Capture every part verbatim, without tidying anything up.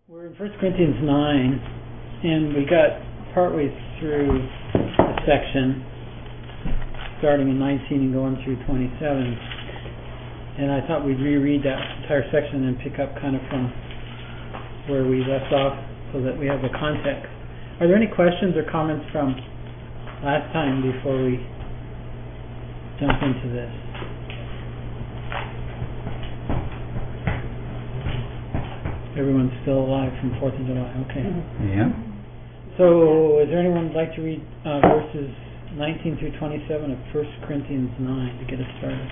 We're in First Corinthians nine, and we got partway through a section, starting in nineteen and going through twenty-seven. And I thought we'd reread that entire section and pick up kind of from where we left off so that we have the context. Are there any questions or comments from last time before we jump into this? Everyone's still alive from fourth of July. Okay. Yeah. So, is there anyone who'd like to read uh, verses nineteen through twenty-seven of First Corinthians nine to get us started?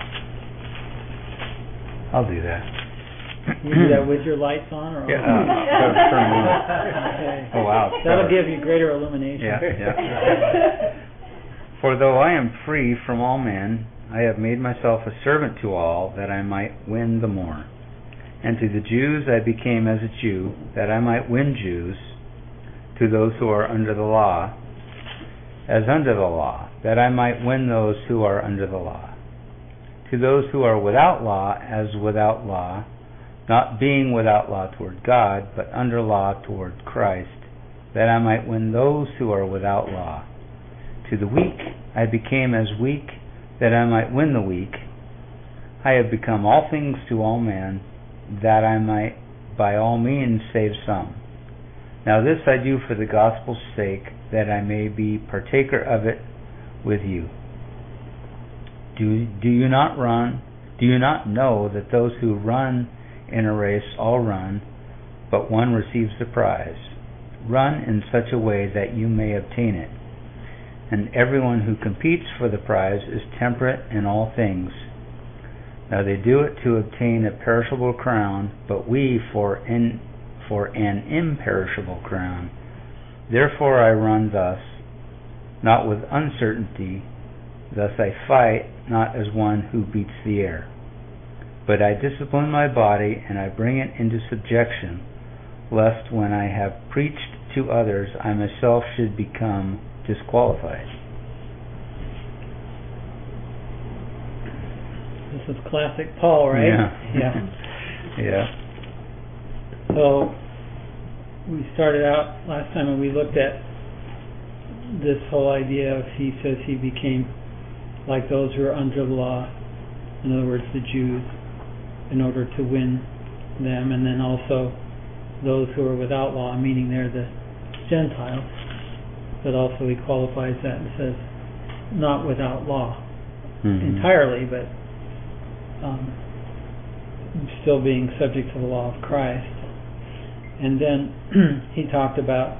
I'll do that. You do that with your lights on, or yeah, on? Uh, turn them on. Okay. Oh wow. That'll give you greater illumination. Yeah, yeah. For though I am free from all men, I have made myself a servant to all, that I might win the more. And to the Jews I became as a Jew, that I might win Jews. To those who are under the law, as under the law, that I might win those who are under the law. To those who are without law, as without law, not being without law toward God, but under law toward Christ, that I might win those who are without law. To the weak I became as weak, that I might win the weak. I have become all things to all men, that I might by all means save some. Now this I do for the gospel's sake, that I may be partaker of it with you. Do, do you not run? Do you not know that those who run in a race all run, but one receives the prize? Run in such a way that you may obtain it. And everyone who competes for the prize is temperate in all things. Now they do it to obtain a perishable crown, but we for in, for an imperishable crown. Therefore I run thus, not with uncertainty. Thus I fight, not as one who beats the air. But I discipline my body, and I bring it into subjection, lest when I have preached to others, I myself should become disqualified. This is classic Paul, right? Yeah. Yeah. Yeah. So, we started out last time and we looked at this whole idea of, he says he became like those who are under the law, in other words, the Jews, in order to win them, and then also those who are without law, meaning they're the Gentiles, but also he qualifies that and says, not without law mm-hmm. entirely, but Um, still being subject to the law of Christ. And then he talked about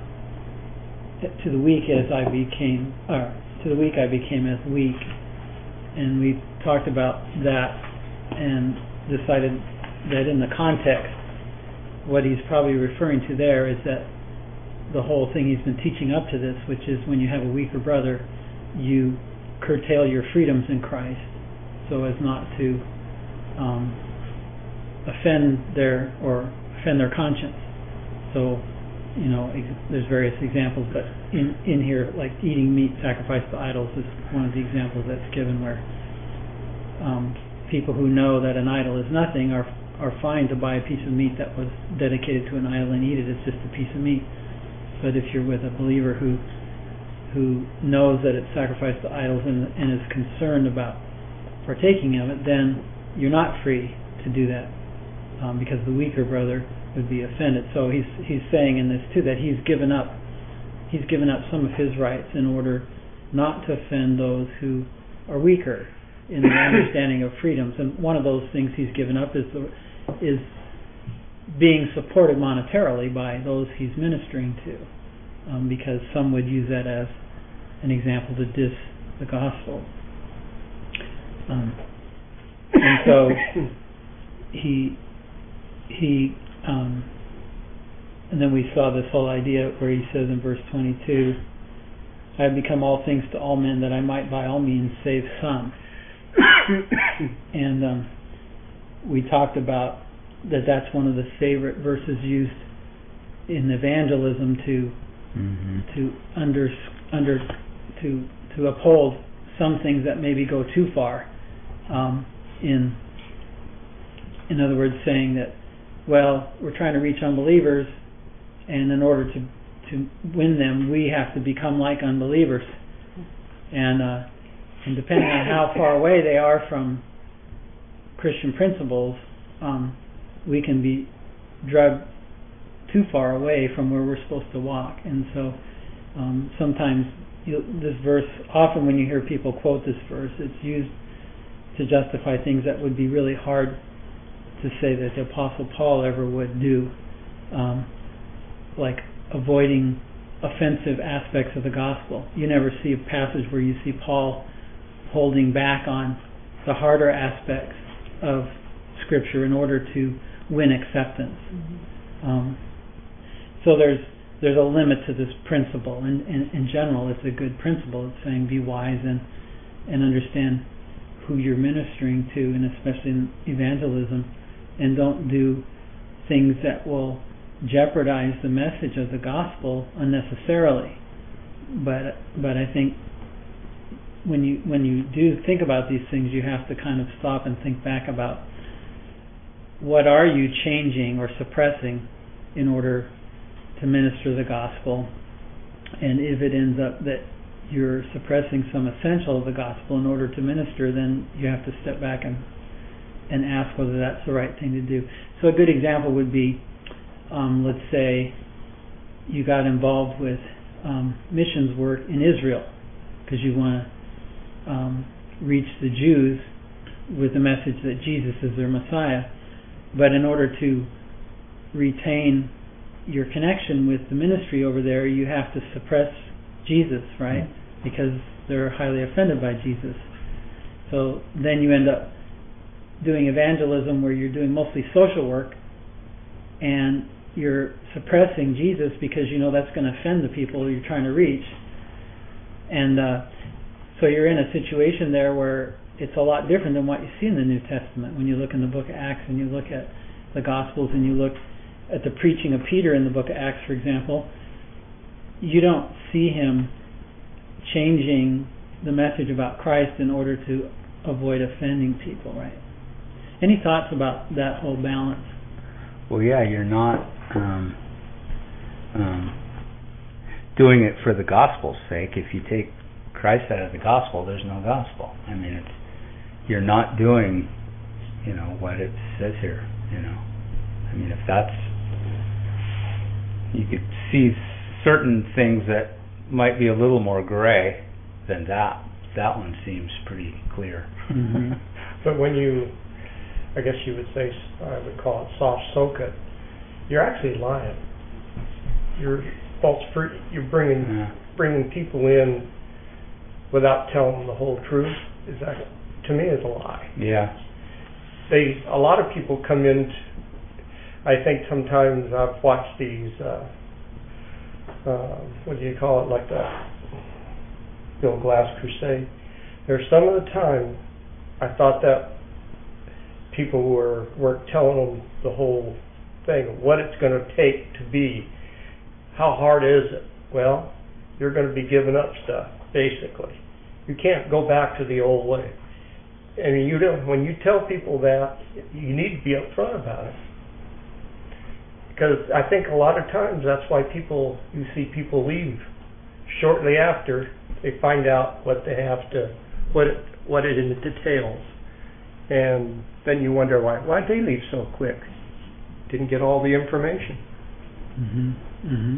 to the weak as I became, or to the weak I became as weak, and we talked about that and decided that in the context, what he's probably referring to there is that the whole thing he's been teaching up to this, which is when you have a weaker brother, you curtail your freedoms in Christ so as not to Um, offend their or offend their conscience. So, you know, ex- there's various examples, but in, in here, like eating meat sacrificed to idols is one of the examples that's given, where um, people who know that an idol is nothing are are fine to buy a piece of meat that was dedicated to an idol and eat it. It's just a piece of meat. But if you're with a believer who who knows that it's sacrificed to idols and, and is concerned about partaking of it, then you're not free to do that, um, because the weaker brother would be offended. So he's he's saying in this too that he's given up he's given up some of his rights in order not to offend those who are weaker in the understanding of freedoms. And one of those things he's given up is the, is being supported monetarily by those he's ministering to, um, because some would use that as an example to diss the gospel. Um, And so he he um, and then we saw this whole idea where he says in verse twenty-two, I have become all things to all men, that I might by all means save some. And um, we talked about that that's one of the favorite verses used in evangelism to mm-hmm. to under under to to uphold some things that maybe go too far. Um, in in other words, saying that, well, we're trying to reach unbelievers, and in order to to win them, we have to become like unbelievers. And uh, and depending on how far away they are from Christian principles, um, we can be drugged too far away from where we're supposed to walk. And so um, sometimes you, this verse, often when you hear people quote this verse, it's used to justify things that would be really hard to say that the Apostle Paul ever would do, um, like avoiding offensive aspects of the gospel. You never see a passage where you see Paul holding back on the harder aspects of Scripture in order to win acceptance. Mm-hmm. Um, so there's there's a limit to this principle, and, and in general, it's a good principle. It's saying be wise and and understand who you're ministering to, and especially in evangelism, and don't do things that will jeopardize the message of the gospel unnecessarily. But but I think when you when you do think about these things, you have to kind of stop and think back about what are you changing or suppressing in order to minister the gospel, and if it ends up that you're suppressing some essential of the gospel in order to minister, then you have to step back and and ask whether that's the right thing to do. So a good example would be, um, let's say you got involved with um, missions work in Israel because you want to um, reach the Jews with the message that Jesus is their Messiah. But in order to retain your connection with the ministry over there, you have to suppress Jesus, right? Because they're highly offended by Jesus. So then you end up doing evangelism where you're doing mostly social work and you're suppressing Jesus because you know that's going to offend the people you're trying to reach. And uh, so you're in a situation there where it's a lot different than what you see in the New Testament. When you look in the book of Acts and you look at the Gospels and you look at the preaching of Peter in the book of Acts, for example, you don't see him changing the message about Christ in order to avoid offending people, right? Any thoughts about that whole balance? Well, yeah, you're not um, um, doing it for the gospel's sake. If you take Christ out of the gospel, there's no gospel. I mean, it's you're not doing, you know, what it says here. You know, I mean, if that's, you could see certain things that might be a little more gray than that. That one seems pretty clear. Mm-hmm. But when you, I guess you would say, I would call it soft soak it, you're actually lying. You're false. You're bringing yeah. bringing people in without telling them the whole truth. Is that, to me, is a lie. Yeah. They a lot of people come in. I think sometimes I've watched these. Uh, uh, what do you call it? Like the Bill Glass crusade. There's some of the time I thought that people were weren't telling them the whole thing of what it's going to take to be. How hard is it? Well, you're going to be giving up stuff, basically. You can't go back to the old way. And you don't. When you tell people that, you need to be upfront about it. Because I think a lot of times that's why people, you see people leave shortly after they find out what they have to, what it, what it entails. And then you wonder why, why'd they leave so quick? Didn't get all the information. Mm-hmm. Mm-hmm.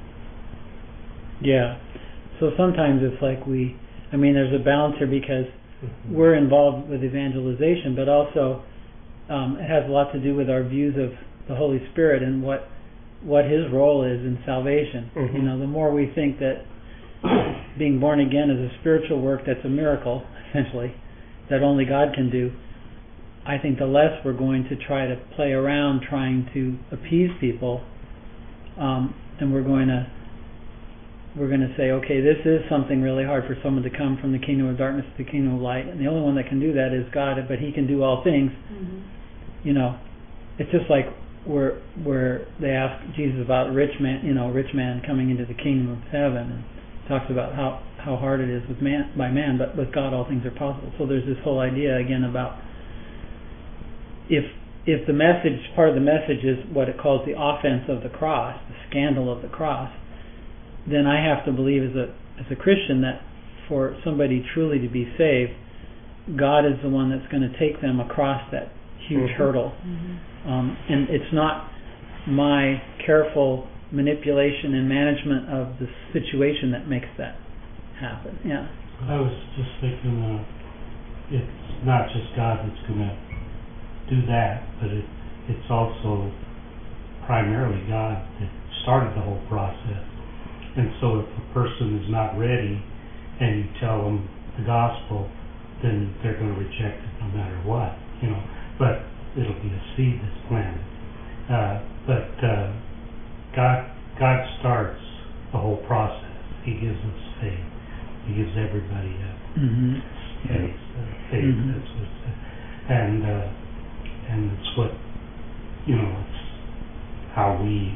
Yeah. So sometimes it's like we, I mean, there's a balance here because mm-hmm. we're involved with evangelization, but also um, it has a lot to do with our views of the Holy Spirit and what what His role is in salvation. Mm-hmm. You know, the more we think that being born again is a spiritual work that's a miracle, essentially, that only God can do, I think the less we're going to try to play around trying to appease people, um, and we're going to we're going to say, okay, this is something really hard for someone to come from the kingdom of darkness to the kingdom of light, and the only one that can do that is God, but He can do all things. Mm-hmm. You know, it's just like where where they ask Jesus about rich man, you know, rich man coming into the kingdom of heaven, and talks about how, how hard it is with man by man, but with God all things are possible. So there's this whole idea again about if if the message, part of the message is what it calls the offense of the cross, the scandal of the cross, then I have to believe as a as a Christian that for somebody truly to be saved, God is the one that's going to take them across that huge mm-hmm. hurdle. Mm-hmm. Um, and it's not my careful manipulation and management of the situation that makes that happen. Yeah. I was just thinking uh, it's not just God that's going to do that, but it, it's also primarily God that started the whole process. And so if a person is not ready and you tell them the gospel, then they're going to reject it no matter what, you know. But it'll be a seed that's planted. Uh, but uh, God, God starts the whole process. He gives us faith. He gives everybody a mm-hmm. faith. Uh, faith. Mm-hmm. That's what it's, uh, and uh, and it's what you know. It's how we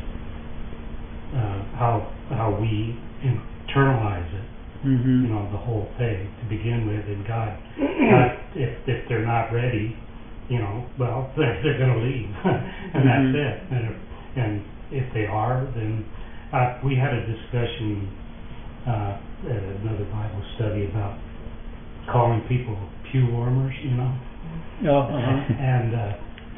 uh, how how we internalize it. Mm-hmm. You know, the whole thing to begin with. And God, God if if they're not ready, you know, well, they're they're going to leave, and mm-hmm. that's it. And if, and if they are, then uh, we had a discussion uh, at another Bible study about calling people pew warmers, you know. Oh, uh-huh. And uh,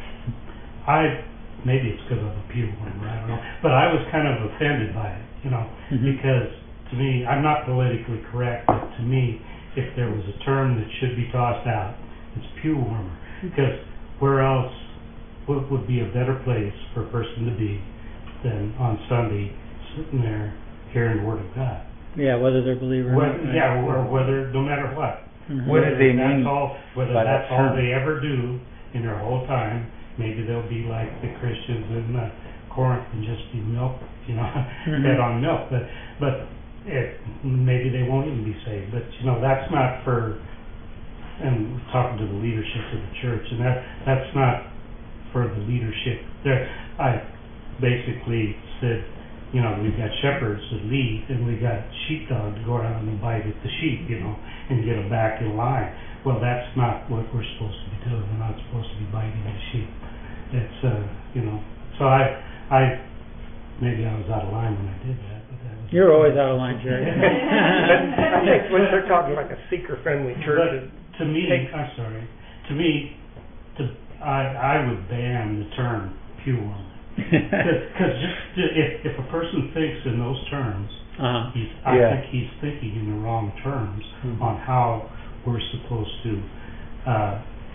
I maybe it's because I'm a pew warmer, I don't know, but I was kind of offended by it, you know, mm-hmm. because to me, I'm not politically correct, but to me, if there was a term that should be tossed out, it's pew warmer, because where else would, would be a better place for a person to be than on Sunday sitting there hearing the Word of God. Yeah, whether they're believer or whether, not. Right? Yeah, or whether, no matter what. Mm-hmm. What do they that's mean all, whether by that's that all term? they ever do in their whole time, maybe they'll be like the Christians in uh, Corinth and just be milk, you know, mm-hmm. fed on milk. But, but it, maybe they won't even be saved. But, you know, that's not for, and we're talking to the leadership of the church, and that that's not for the leadership. There, I basically said, you know, we've got shepherds that lead, and we've got sheepdog to go around and bite at the sheep, you know, and get them back in line. Well, that's not what we're supposed to be doing. We're not supposed to be biting the sheep. It's, uh, you know, so I, I, maybe I was out of line when I did that. But that was You're always out of line, Jerry. I think when they're talking like a seeker-friendly church. But to me, I'm sorry, to me, to, I, I would ban the term pew warmer. Because just to, if if a person thinks in those terms, uh-huh. he's, I yeah. think he's thinking in the wrong terms mm-hmm. on how we're supposed to uh,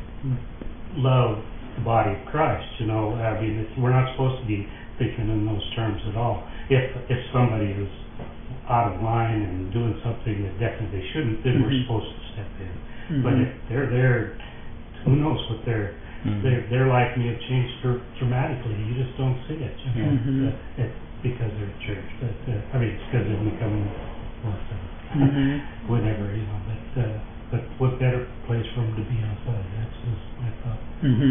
love the body of Christ. You know, I mean, it's, we're not supposed to be thinking in those terms at all. If if somebody is out of line and doing something that definitely they shouldn't, then mm-hmm. we're supposed to step in. Mm-hmm. But if they're there, who knows what they're. Mm-hmm. Their, their life may have changed dr- dramatically. You just don't see it, you know, mm-hmm. uh, it's because they're a church. But uh, I mean, it's because they're becoming mm-hmm. whatever, you know. But uh, but what better place for them to be outside? That's just my thought. Mm-hmm.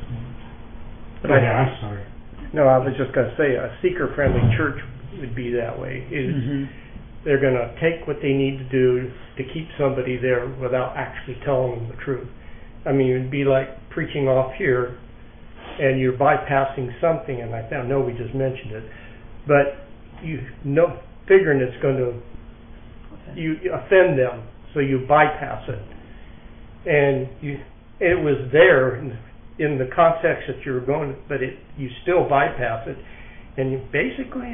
But yeah, I'm sorry. No, I was just going to say a seeker-friendly church would be that way. Is mm-hmm. they're going to take what they need to do to keep somebody there without actually telling them the truth. I mean, it'd be like preaching off here, and you're bypassing something, and I know we just mentioned it, but you know, figuring it's going to you, you offend them, so you bypass it, and you, it was there in, in the context that you were going, but it you still bypass it, and you basically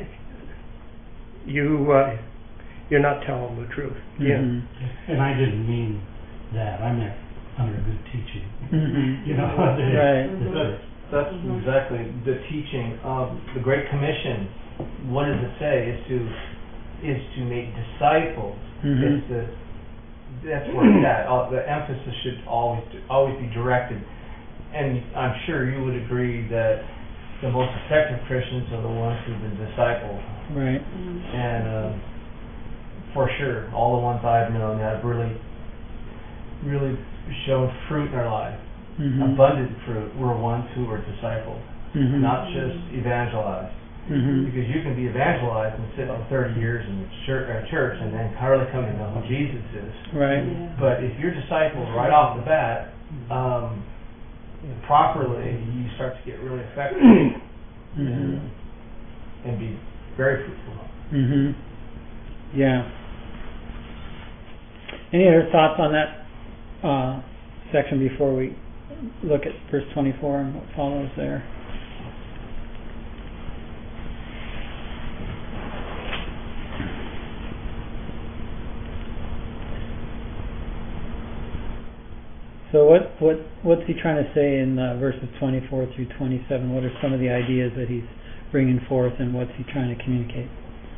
you uh, you're not telling the truth. Mm-hmm. Yeah, and I didn't mean that. I meant under good teaching. Mm-hmm. You know, right. That's, that's mm-hmm. exactly the teaching of the Great Commission. What does it say? Is to is to make disciples. Mm-hmm. It's the that's where it's at. Uh, the emphasis should always always be directed. And I'm sure you would agree that the most effective Christians are the ones who've been discipled. Right. And um, for sure, all the ones I've known that have really, really shown fruit in our life, mm-hmm. abundant fruit, were ones who were discipled, mm-hmm. not just evangelized. Mm-hmm. Because you can be evangelized and sit for thirty years in the church, uh, church and then hardly come to know who Jesus is. Right. Yeah. But if you're discipled right off the bat, um, properly, you start to get really effective. Mm-hmm. and be very fruitful. Mhm. Yeah. Any other thoughts on that uh, section before we look at verse twenty-four and what follows there? So what what what's he trying to say in uh, verses twenty-four through twenty-seven? What are some of the ideas that he's bringing forth, and what's he trying to communicate?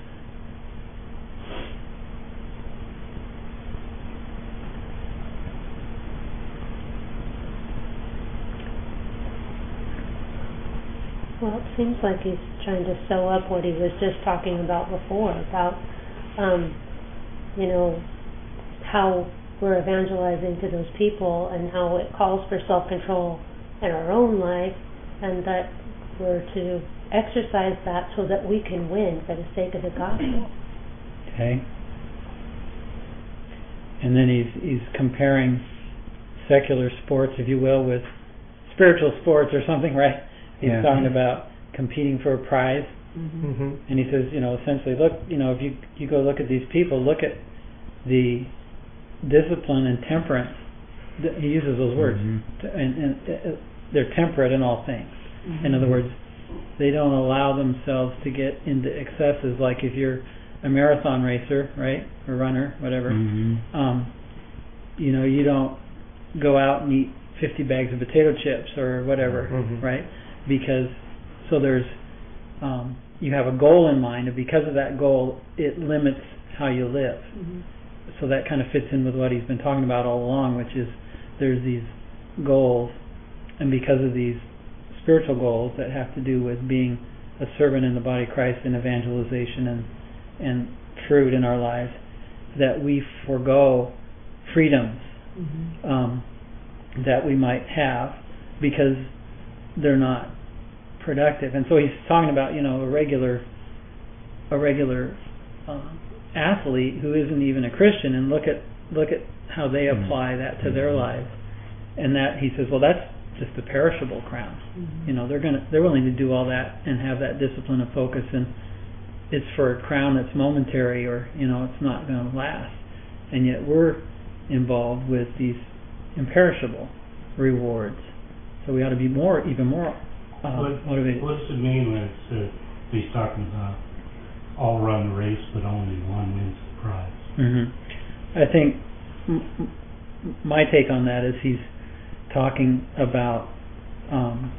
Well, it seems like he's trying to sew up what he was just talking about before, about, um, you know, how we're evangelizing to those people and how it calls for self-control in our own life, and that we're to exercise that so that we can win for the sake of the gospel. Okay. And then he's he's comparing secular sports, if you will, with spiritual sports or something, right? He's yeah. talking about competing for a prize. Mm-hmm. And he says, you know, essentially, look, you know, if you you go look at these people, look at the discipline and temperance. He uses those words, mm-hmm. and, and uh, they're temperate in all things. Mm-hmm. In other words, they don't allow themselves to get into excesses. Like if you're a marathon racer, right, or runner, whatever, mm-hmm. um, you know, you don't go out and eat fifty bags of potato chips or whatever, mm-hmm. right? Because so there's um, you have a goal in mind, and because of that goal, it limits how you live. Mm-hmm. So that kind of fits in with what he's been talking about all along, which is there's these goals, and because of these spiritual goals that have to do with being a servant in the body of Christ and evangelization and and fruit in our lives, that we forego freedoms Mm-hmm. um, that we might have because they're not productive. And so he's talking about, you know, a regular a regular uh, athlete who isn't even a Christian, and look at look at how they apply that to their lives. And that he says, well, that's just a perishable crown. Mm-hmm. You know, they're gonna they're willing to do all that and have that discipline and focus, and it's for a crown that's momentary, or you know, it's not going to last. And yet we're involved with these imperishable rewards. So we ought to be more, even more uh, what, motivated. what does it mean when it says he's talking about all run the race, but only one wins the prize? Mm-hmm. I think m- m- my take on that is he's talking about um,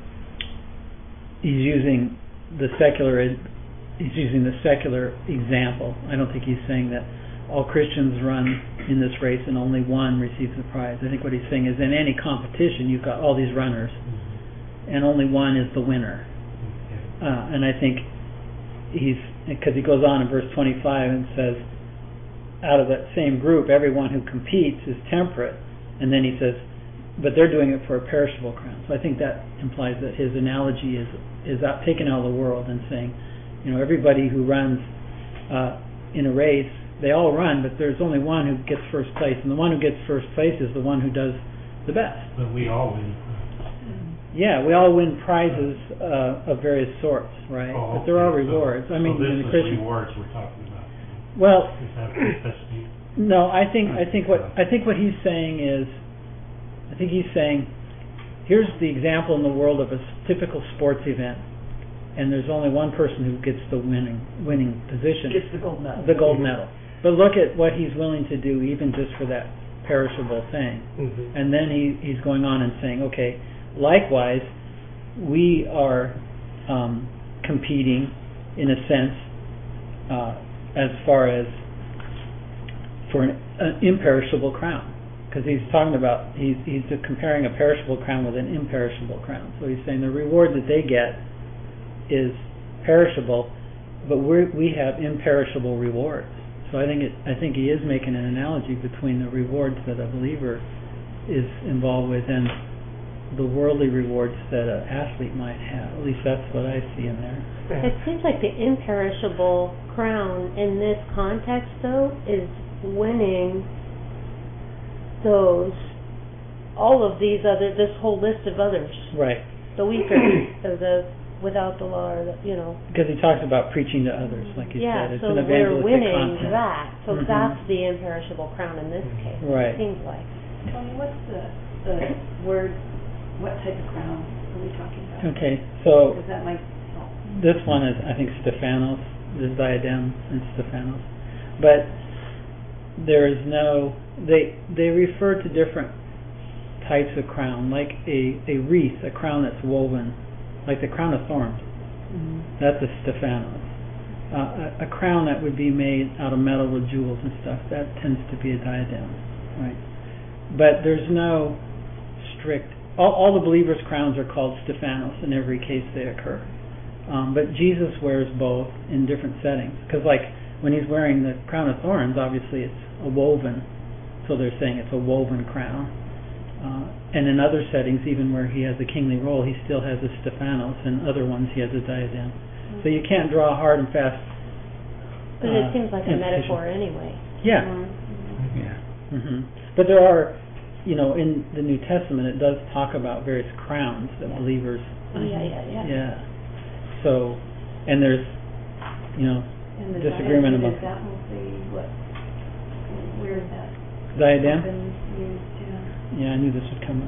he's using the secular he's using the secular example. I don't think he's saying that all Christians run in this race and only one receives the prize. I think what he's saying is in any competition you've got all these runners, mm-hmm. and only one is the winner. Okay. Uh, and I think he's, because he goes on in verse twenty-five and says, out of that same group, everyone who competes is temperate, and then he says, but they're doing it for a perishable crown. So I think that implies that his analogy is is out, taken out of the world and saying, you know, everybody who runs uh, in a race, they all run, but there's only one who gets first place, and the one who gets first place is the one who does the best. But we all win. Yeah, we all win prizes uh, of various sorts, right? Oh, but there are okay. rewards. So, I mean, so this in the is Christian rewards we're talking about. Well, Is that that's me? No, I think I think what I think what he's saying is, I think he's saying, here's the example in the world of a typical sports event, and there's only one person who gets the winning winning position. Gets the gold medal. The gold medal. But look at what he's willing to do, even just for that perishable thing. Mm-hmm. And then he he's going on and saying, okay, likewise, we are um, competing in a sense uh, as far as for an, an imperishable crown, because he's talking about he's he's comparing a perishable crown with an imperishable crown. So he's saying the reward that they get is perishable, but we we have imperishable rewards. So I think it I think he is making an analogy between the rewards that a believer is involved with and the worldly rewards that an athlete might have. At least that's what I see in there. It seems like the imperishable crown in this context, though, is winning those, all of these other, this whole list of others. Right. The weaker, the, the without the law, or the, you know. Because he talks about preaching to others, like you yeah, said. It's so an we're evangelistic winning content. that. So Mhm. that's the imperishable crown in this case. Right. It seems like. Tony, what's the, the word, what type of crown are we talking about? Okay, so Because that might help. this one is, I think, Stephanos. There's diadem and Stephanos. But there is no, they they refer to different types of crown, like a, a wreath, a crown that's woven, like the crown of thorns. Mm-hmm. That's a Stephanos. Uh, a, a crown that would be made out of metal with jewels and stuff, that tends to be a diadem, right? But there's no strict, all, all the believers' crowns are called Stephanos in every case they occur. Um, but Jesus wears both in different settings, because like when he's wearing the crown of thorns, obviously it's a woven, so they're saying it's a woven crown. Uh, and in other settings, even where he has a kingly role, he still has a Stephanos, and other ones he has a diadem. Mm-hmm. So you can't draw hard and fast. But uh, it seems like a implication. metaphor anyway. Yeah. Mm-hmm. Yeah. Mm-hmm. But there are, you know, in the New Testament, it does talk about various crowns that yeah. believers. Oh yeah, yeah, yeah. Yeah. So, and there's, you know, And the disagreement diadem, among. is that mostly what, where is that? Diadem? Been used, yeah. Yeah, I knew this would come up.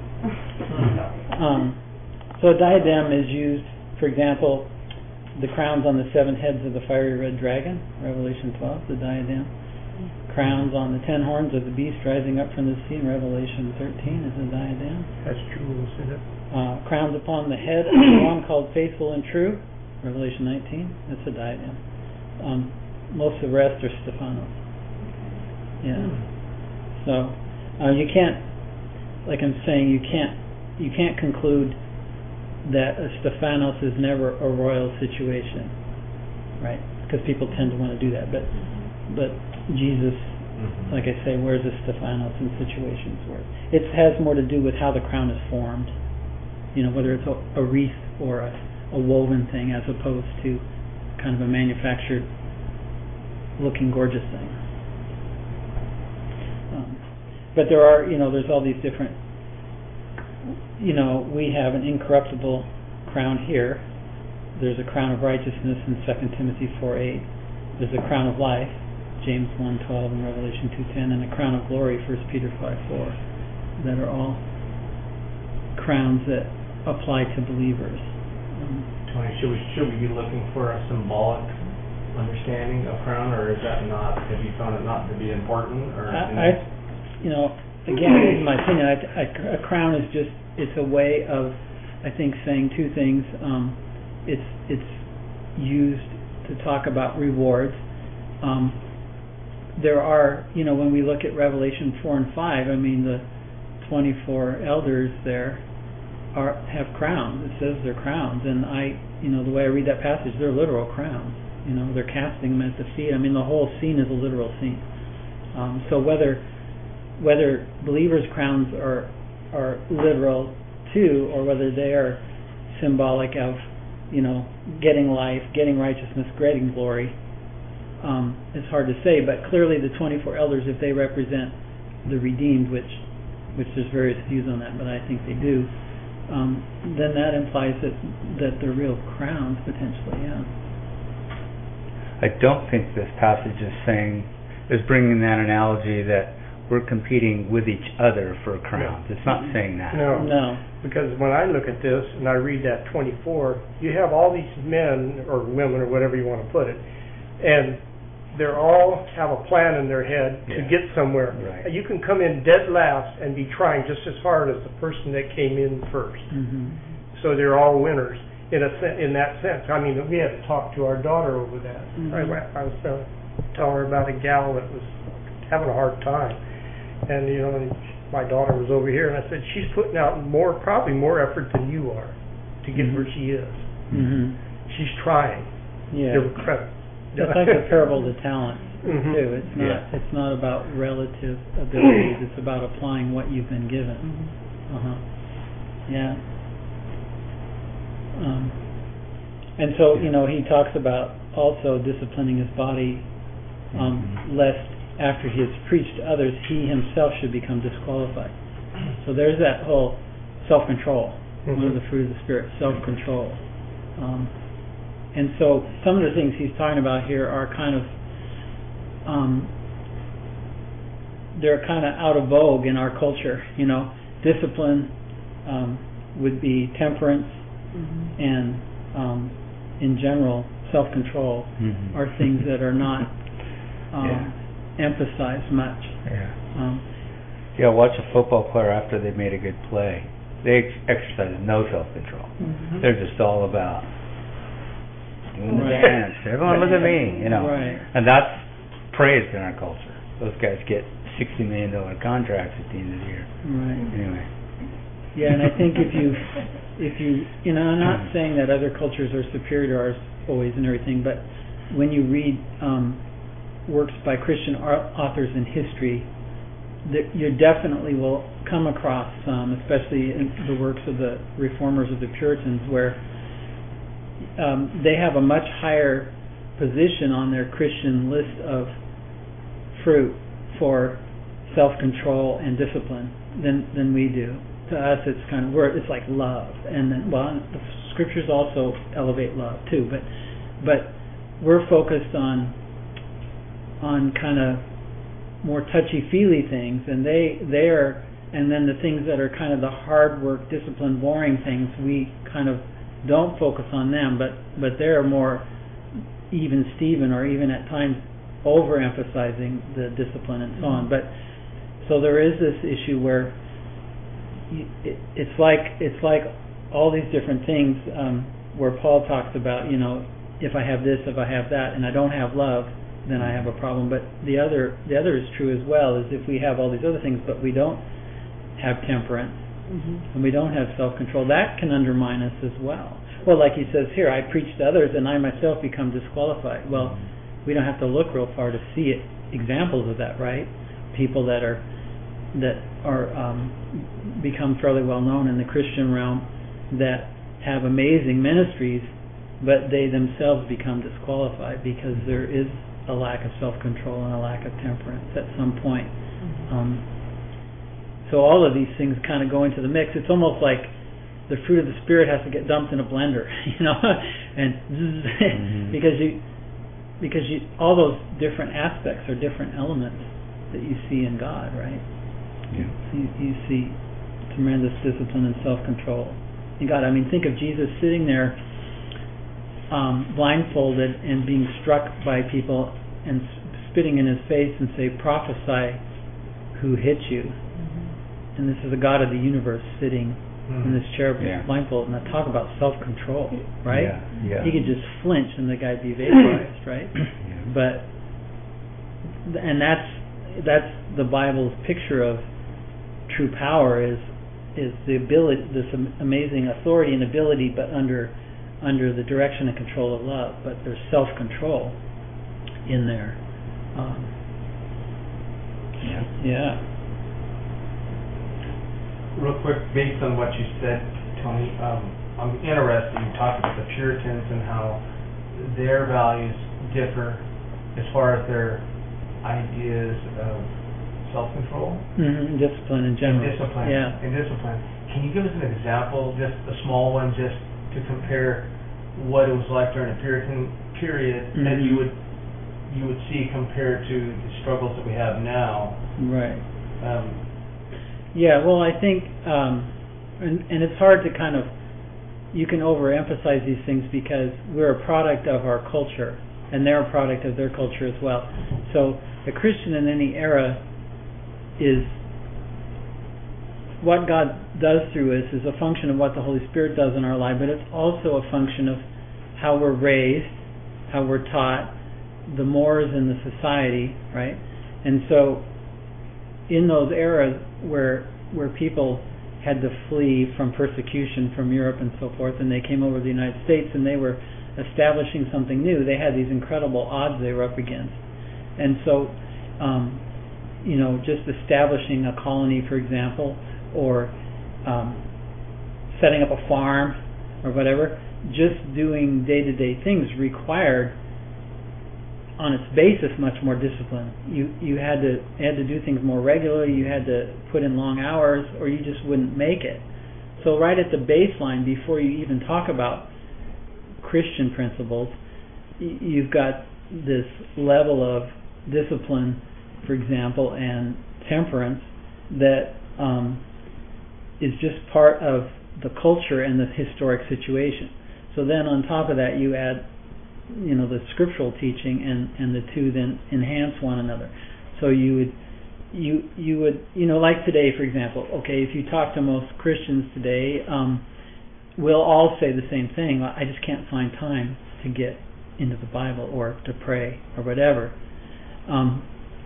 Um, so a diadem is used, for example, the crowns on the seven heads of the fiery red dragon, Revelation twelve, the diadem. Crowns on the ten horns of the beast rising up from the sea in Revelation thirteen is a diadem. That's jewels, isn't it? Uh, crowns upon the head of the one called faithful and true, Revelation nineteen, that's a diadem. Um, most of the rest are Stephanos. Yeah. So uh, you can't, like I'm saying, you can't you can't conclude that a Stephanos is never a royal situation, right? Because people tend to want to do that, but but Jesus, mm-hmm. like I say, wears a Stephanos in situations where it has more to do with how the crown is formed, you know, whether it's a, a wreath or a, a woven thing as opposed to kind of a manufactured looking gorgeous thing. Um, but there are, you know, there's all these different, you know, we have an incorruptible crown here. There's a crown of righteousness in Second Timothy four eight. There's a crown of life, James one twelve and Revelation two ten, and a crown of glory, First Peter five four, that are all crowns that apply to believers. Um, Tony, should we should we be looking for a symbolic understanding of crown, or is that not? Have you found it not to be important? Or I, I you know, again, in my opinion, I, I, a crown is just it's a way of, I think, saying two things. Um, it's it's used to talk about rewards. Um, there are, you know, when we look at Revelation four and five, I mean, the twenty-four elders there are have crowns. It says they're crowns, and I, you know, the way I read that passage, they're literal crowns. You know, they're casting them at the feet. I mean, the whole scene is a literal scene. Um, so whether whether believers' crowns are are literal too, or whether they are symbolic of, you know, getting life, getting righteousness, getting glory, um, it's hard to say. But clearly, the twenty-four elders, if they represent the redeemed, which which there's various views on that, but I think they do, um, then that implies that that they're real crowns potentially. Yeah. I don't think this passage is saying is bringing that analogy that we're competing with each other for crowns. No. It's not saying that. No. No. Because when I look at this and I read that twenty-four, you have all these men or women or whatever you want to put it, and they all have a plan in their head to yeah. get somewhere. Right. You can come in dead last and be trying just as hard as the person that came in first. Mm-hmm. So they're all winners in a sen- in that sense. I mean, we had to talk to our daughter over that. Mm-hmm. I, I was uh, telling her about a gal that was having a hard time, and you know, and my daughter was over here, and I said she's putting out more, probably more effort than you are to get mm-hmm. where she is. Mm-hmm. She's trying. Yeah. Give her credit. It's like the parable of the talents mm-hmm. too. It's not. Yeah. It's not about relative abilities. It's about applying what you've been given. Mm-hmm. Uh huh. Yeah. Um, and so you know he talks about also disciplining his body, um, mm-hmm. lest after he has preached to others, he himself should become disqualified. So there's that whole self-control. Mm-hmm. One of the fruit of the Spirit, self-control. Um, and so some of the things he's talking about here are kind of, um, they're kind of out of vogue in our culture. You know, discipline um, would be temperance, mm-hmm. and um, in general, self-control mm-hmm. are things that are not um, yeah. emphasized much. Yeah. Um, yeah, watch a football player after they made a good play. They ex- exercise no self-control. Mm-hmm. They're just all about doing the right. dance. Everyone look at me, you know. Right. And that's praised in our culture. Those guys get sixty million dollars contracts at the end of the year. Right. Anyway. Yeah, and I think if you, if you, you know, I'm not saying that other cultures are superior to ours always and everything, but when you read um, works by Christian authors in history, that you definitely will come across some, especially in the works of the reformers of the Puritans, where um, they have a much higher position on their Christian list of fruit for self-control and discipline than than we do. To us, it's kind of we're, it's like love, and then well, the scriptures also elevate love too. But but we're focused on on kind of more touchy-feely things, and they they are, and then the things that are kind of the hard work, discipline, boring things, we kind of don't focus on them, but but they're more even Stephen, or even at times overemphasizing the discipline and so on. But so there is this issue where you, it, it's like it's like all these different things um, where Paul talks about, you know, if I have this, if I have that, and I don't have love, then I have a problem. But the other the other is true as well, is if we have all these other things but we don't have temperance, mm-hmm. and we don't have self-control, that can undermine us as well. Well, like he says here, I preach to others and I myself become disqualified. Well, we don't have to look real far to see it, examples of that, right? People that are that are um, become fairly well known in the Christian realm that have amazing ministries, but they themselves become disqualified because there is a lack of self-control and a lack of temperance at some point. Mm-hmm. Um, so all of these things kind of go into the mix. It's almost like the fruit of the Spirit has to get dumped in a blender, you know, and mm-hmm. because you because you all those different aspects are different elements that you see in God, right? Yeah. You, you see tremendous discipline and self-control in God. I mean, think of Jesus sitting there um, blindfolded and being struck by people and spitting in his face and say, "Prophesy who hit you." Mm-hmm. And this is the God of the universe sitting mm-hmm. in this chair yeah. blindfolded. And I talk about self-control, right? Yeah. Yeah. He could just flinch and the guy'd be vaporized, right? Yeah. But and that's that's the Bible's picture of true power, is is the ability, this amazing authority and ability, but under under the direction and control of love. But there's self-control in there. Um, yeah. Yeah. Real quick, based on what you said, Tony, um, I'm interested. You talked about the Puritans and how their values differ as far as their ideas of self-control, mm-hmm. discipline in general. And discipline. Yeah. And discipline. Can you give us an example, just a small one, just to compare what it was like during the Puritan period mm-hmm. that you would you would see compared to the struggles that we have now? Right. Um, yeah. Well, I think, um, and and it's hard to kind of, you can overemphasize these things because we're a product of our culture, and they're a product of their culture as well. So the Christian in any era is what God does through us is a function of what the Holy Spirit does in our life, but it's also a function of how we're raised, how we're taught, the mores in the society, right? And so in those eras where where people had to flee from persecution from Europe and so forth, and they came over to the United States and they were establishing something new, they had these incredible odds they were up against. And so um, you know, just establishing a colony, for example, or um, setting up a farm or whatever, just doing day-to-day things required, on its basis, much more discipline. You you had to had to do things more regularly. You had to put in long hours, or you just wouldn't make it. So right at the baseline, before you even talk about Christian principles, y- you've got this level of discipline, for example, and temperance that um, is just part of the culture and the historic situation. So then on top of that you add, you know, the scriptural teaching, and, and the two then enhance one another. So you would, you you would, you know, like today, for example, okay, if you talk to most Christians today, um, we'll all say the same thing. I just can't find time to get into the Bible or to pray or whatever. Um,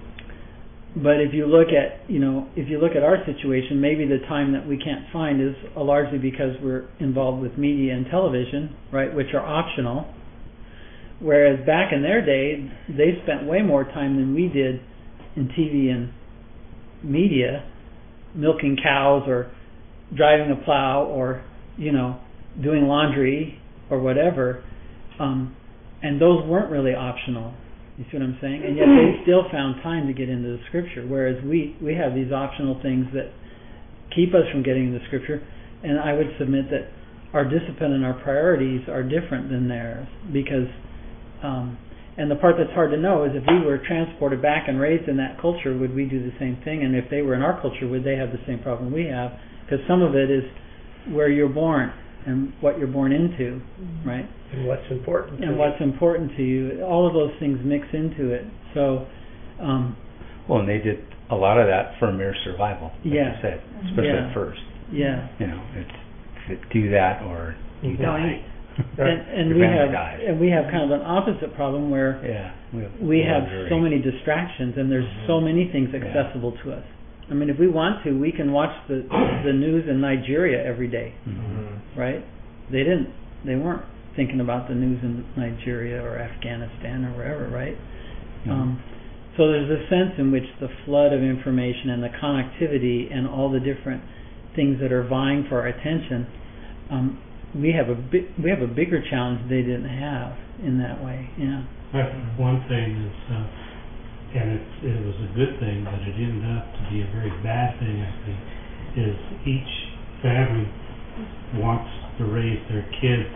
But if you look at, you know, if you look at our situation, maybe the time that we can't find is uh, largely because we're involved with media and television, right, which are optional. Whereas back in their day, they spent way more time than we did in T V and media, milking cows or driving a plow or, you know, doing laundry or whatever. Um, and those weren't really optional. You see what I'm saying? And yet they still found time to get into the Scripture, whereas we, we have these optional things that keep us from getting into the Scripture. And I would submit that our discipline and our priorities are different than theirs, because, um, and the part that's hard to know is if we were transported back and raised in that culture, would we do the same thing? And if they were in our culture, would they have the same problem we have? Because some of it is where you're born and what you're born into, right? And what's important to And you. what's important to you. All of those things mix into it. So, um, well, and they did a lot of that for mere survival, like yeah, you said, especially yeah, at first. yeah. You know, it's, it's do that or you Mhm. die. And, and Your we family have dies. and we have kind of an opposite problem where Yeah, we have, we have luxury. so many distractions, and there's Mhm. so many things accessible to us. I mean, if we want to, we can watch the the news in Nigeria every day, Mm-hmm. right? They didn't. They weren't thinking about the news in Nigeria or Afghanistan or wherever, right? Mm-hmm. Um, so there's a sense in which the flood of information and the connectivity and all the different things that are vying for our attention, um, we have a bi- we have a bigger challenge they didn't have in that way. Yeah. But one thing is, uh, and it, it was a good thing, but it ended up to be a very bad thing, I think, is each family wants to raise their kids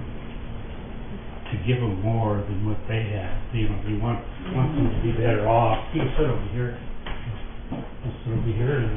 to give them more than what they have. You know, you want want them to be better off. You can sit over here. I'll sit over here. And,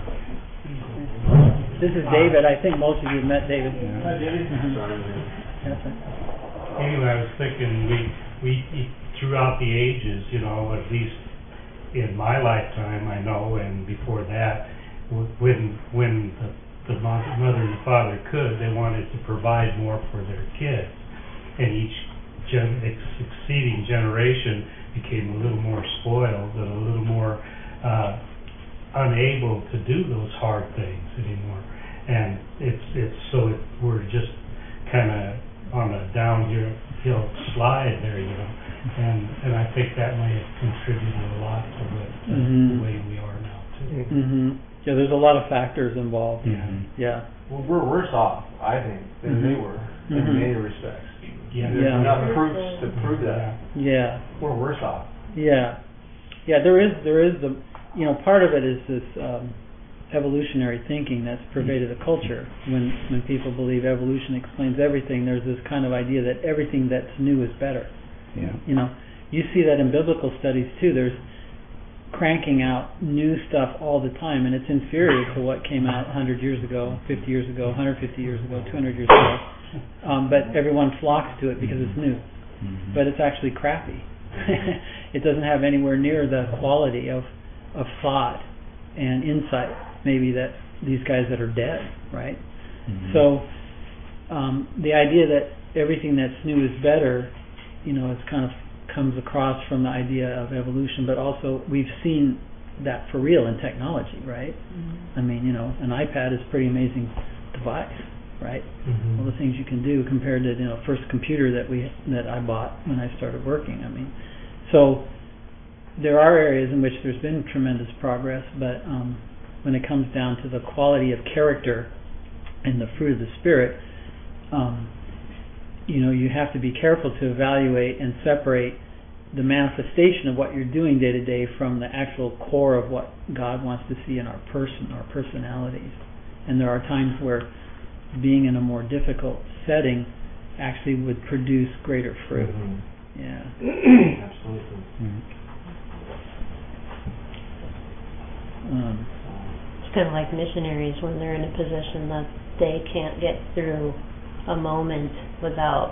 This is David. I think most of you have met David. Hi, David. Mhm. That's it. Anyway, I was thinking we we throughout the ages, you know, at least in my lifetime, I know, and before that, when when the, the mother and the father could, they wanted to provide more for their kids, and each gen, succeeding generation became a little more spoiled and a little more uh, unable to do those hard things anymore, and it's it's so it, we're just kind of on a downhill slide there, you know, and and I think that may have contributed a lot to what, uh, Mhm. the way we are now too. Mm-hmm. Yeah, there's a lot of factors involved. Mhm. Yeah. Well, we're worse off, I think, than Mhm. they were in Mhm. many respects. Yeah. There's Yeah. enough proofs to prove that. Yeah. We're worse off. Yeah. Yeah. There is. There is the. You know, part of it is this um, evolutionary thinking that's pervaded the culture. When when people believe evolution explains everything, there's this kind of idea that everything that's new is better. Yeah. You know, you see that in biblical studies too. There's cranking out new stuff all the time, and it's inferior to what came out one hundred years ago, fifty years ago, one hundred fifty years ago, two hundred years ago. Um, but everyone flocks to it because it's new. Mm-hmm. But it's actually crappy. It doesn't have anywhere near the quality of of thought and insight maybe that these guys that are dead, right? Mm-hmm. So um, the idea that everything that's new is better, you know, it's kind of comes across from the idea of evolution, but also we've seen that for real in technology, right? Mm-hmm. I mean, you know, an iPad is a pretty amazing device, right? Mhm. All the things you can do compared to, you know, first computer that we that I bought when I started working. I mean, so there are areas in which there's been tremendous progress, but um, when it comes down to the quality of character and the fruit of the Spirit, um, you know, you have to be careful to evaluate and separate the manifestation of what you're doing day to day from the actual core of what God wants to see in our person, our personalities. And there are times where being in a more difficult setting actually would produce greater fruit. Mm-hmm. Yeah. Absolutely. Mm. Um, It's kind of like missionaries when they're in a position that they can't get through a moment without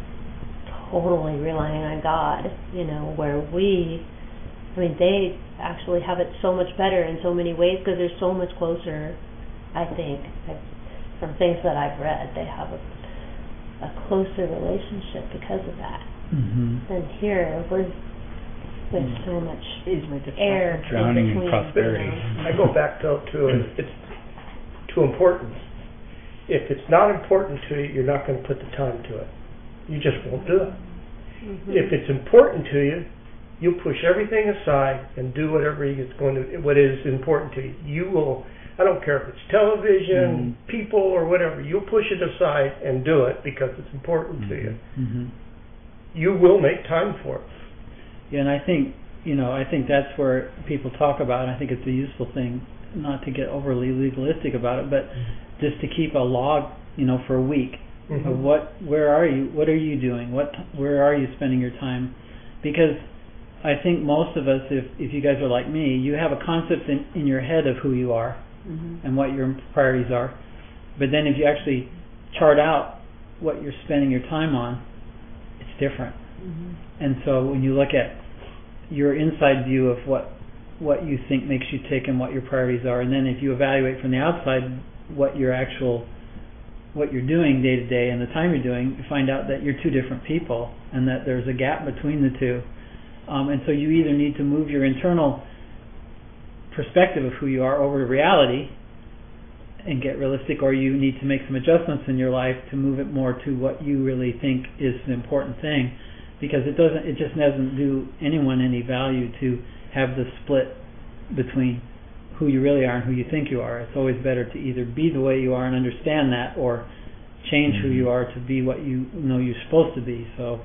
totally relying on God, you know, where we, I mean, they actually have it so much better in so many ways because they're so much closer, I think, I, from things that I've read, they have a, a closer relationship because of that. mm-hmm. Than here, we're, there's so much air drowning in, between, prosperity. You know? I go back to, to it's to importance. If it's not important to you, you're not going to put the time to it. You just won't do it. Mm-hmm. If it's important to you, you'll push everything aside and do whatever is going to, what is important to you. You will, I don't care if it's television, mm-hmm. people, or whatever, you'll push it aside and do it because it's important mm-hmm. to you. Mm-hmm. You will make time for it. Yeah, and I think, you know, I think that's where people talk about it. I think it's a useful thing not to get overly legalistic about it, but mm-hmm. just to keep a log, you know, for a week mm-hmm. of what, where are you, what are you doing, what, where are you spending your time? Because I think most of us, if if you guys are like me, you have a concept in, in your head of who you are mm-hmm. and what your priorities are, but then if you actually chart out what you're spending your time on, it's different. Mm-hmm. And so when you look at your inside view of what what you think makes you tick and what your priorities are, and then if you evaluate from the outside what your actual what you're doing day to day and the time you're doing, you find out that you're two different people and that there's a gap between the two. Um, and so you either need to move your internal perspective of who you are over to reality and get realistic, or you need to make some adjustments in your life to move it more to what you really think is the important thing. Because it doesn't, it just doesn't do anyone any value to have the split between who you really are and who you think you are. It's always better to either be the way you are and understand that, or change mm-hmm. who you are to be what you know you're supposed to be. So,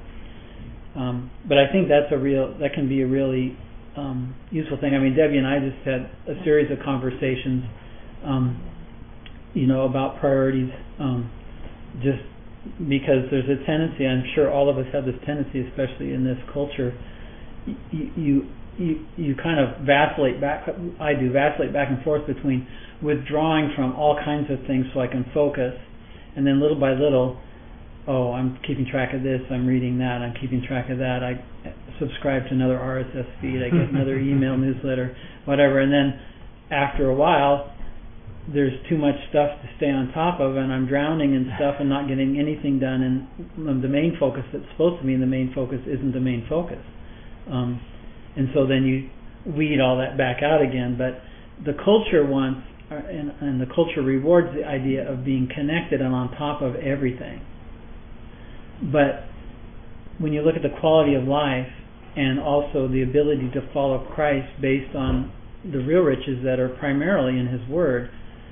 um, but I think that's a real, that can be a really um, useful thing. I mean, Debbie and I just had a series of conversations, um, you know, about priorities, um, just. Because there's a tendency, I'm sure all of us have this tendency, especially in this culture, you you you, you kind of vacillate back, I do, vacillate back and forth between withdrawing from all kinds of things so I can focus, and then little by little, oh, I'm keeping track of this, I'm reading that, I'm keeping track of that, I subscribe to another R S S feed, I get another email newsletter, whatever, and then after a while, there's too much stuff to stay on top of, and I'm drowning in stuff and not getting anything done, and the main focus that's supposed to be the main focus isn't the main focus. Um, and so then you weed all that back out again. But the culture wants, uh, and, and the culture rewards the idea of being connected and on top of everything. But when you look at the quality of life and also the ability to follow Christ based on the real riches that are primarily in His Word,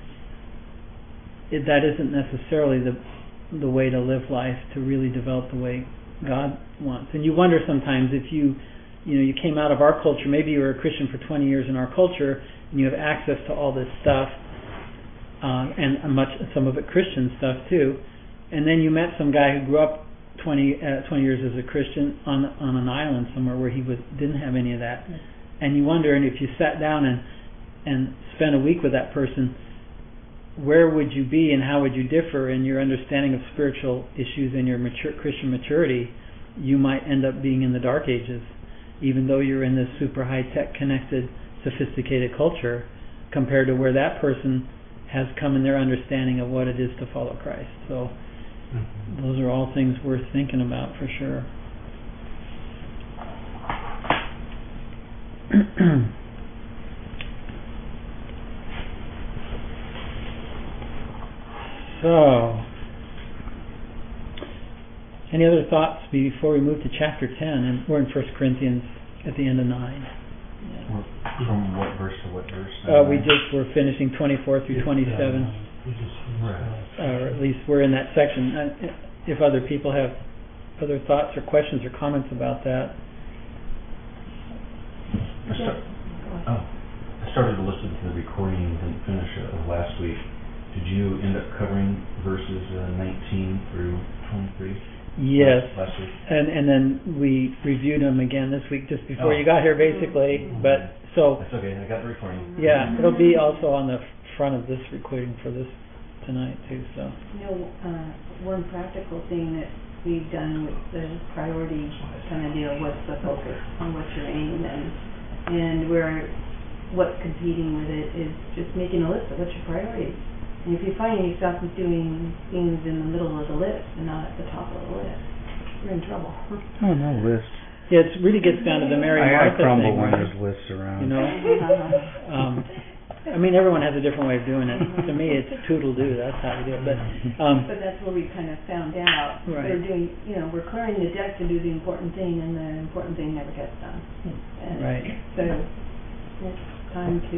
It, that isn't necessarily the the way to live life, to really develop the way God wants. And you wonder sometimes if you, you know, you came out of our culture, maybe you were a Christian for twenty years in our culture, and you have access to all this stuff, uh, and much some of it Christian stuff too, and then you met some guy who grew up twenty, uh, twenty years as a Christian on on an island somewhere where he was didn't have any of that, and you wonder, and if you sat down and and spent a week with that person, where would you be and how would you differ in your understanding of spiritual issues and your mature Christian maturity? You might end up being in the dark ages, even though you're in this super high-tech, connected, sophisticated culture, compared to where that person has come in their understanding of what it is to follow Christ. So mm-hmm. those are all things worth thinking about for sure. So, any other thoughts before we move to chapter ten? And we're in First Corinthians at the end of nine. Yeah. From what verse to what verse? Uh, we just we're finishing twenty-four through twenty-seven. Right. Uh, or at least we're in that section. Uh, if other people have other thoughts or questions or comments about that. I start, oh, I started to listen to the recording and didn't finish it of last week. Did you end up covering verses uh, nineteen through home free? Yes. Last, last week. And and then we reviewed them again this week, just before Oh. you got here, basically. Mm-hmm. But so That's okay. I got the recording. yeah, it'll be also on the front of this recording for this tonight too. So. You know, uh, one practical thing that we've done with the priority kind of deal, what's the focus on what's your aim, and and where what's competing with it is just making a list of what's your priorities. And if you find yourself doing things in the middle of the list and not at the top of the list, you're in trouble. Oh, no list. Yeah, it really gets down to the Mary I, I Martha crumble thing, when right? there's lists around. You know, um, I mean, everyone has a different way of doing it. To me, it's toodle-doo. That's how we do it. But um, But that's where we kind of found out Right. we're doing, you know, we're clearing the deck to do the important thing, and the important thing never gets done. And right. So it's time to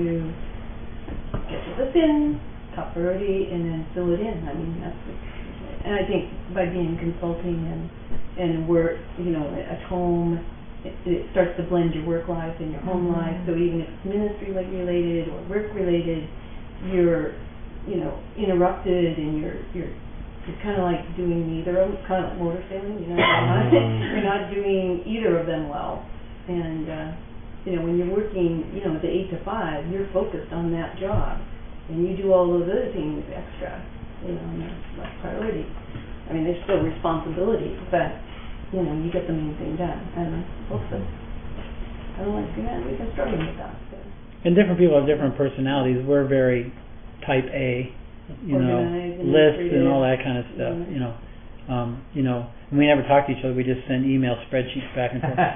get your list in, top priority, and then fill it in. I mean, that's what, and I think by being consulting and and work, you know, at home, it, it starts to blend your work life and your home Mm-hmm. life. So even if it's ministry related or work related, you're, you know, interrupted, and you're you're you're kind of like doing neither of them, kind of like motor sailing. You know, you're not, you're not doing either of them well. And uh, you know, when you're working, you know, the eight to five, you're focused on that job, and you do all those other things extra, you know, and that's like priority. I mean, there's still responsibility, but you know, you get the main thing done. And folks have kind of like, yeah, we've been struggling with that. So. And different people have different personalities. We're very type A, you know, Organized, lists and all administrative. that kind of stuff. Mhm. You know, um, you know, and we never talk to each other. We just send email spreadsheets back and forth.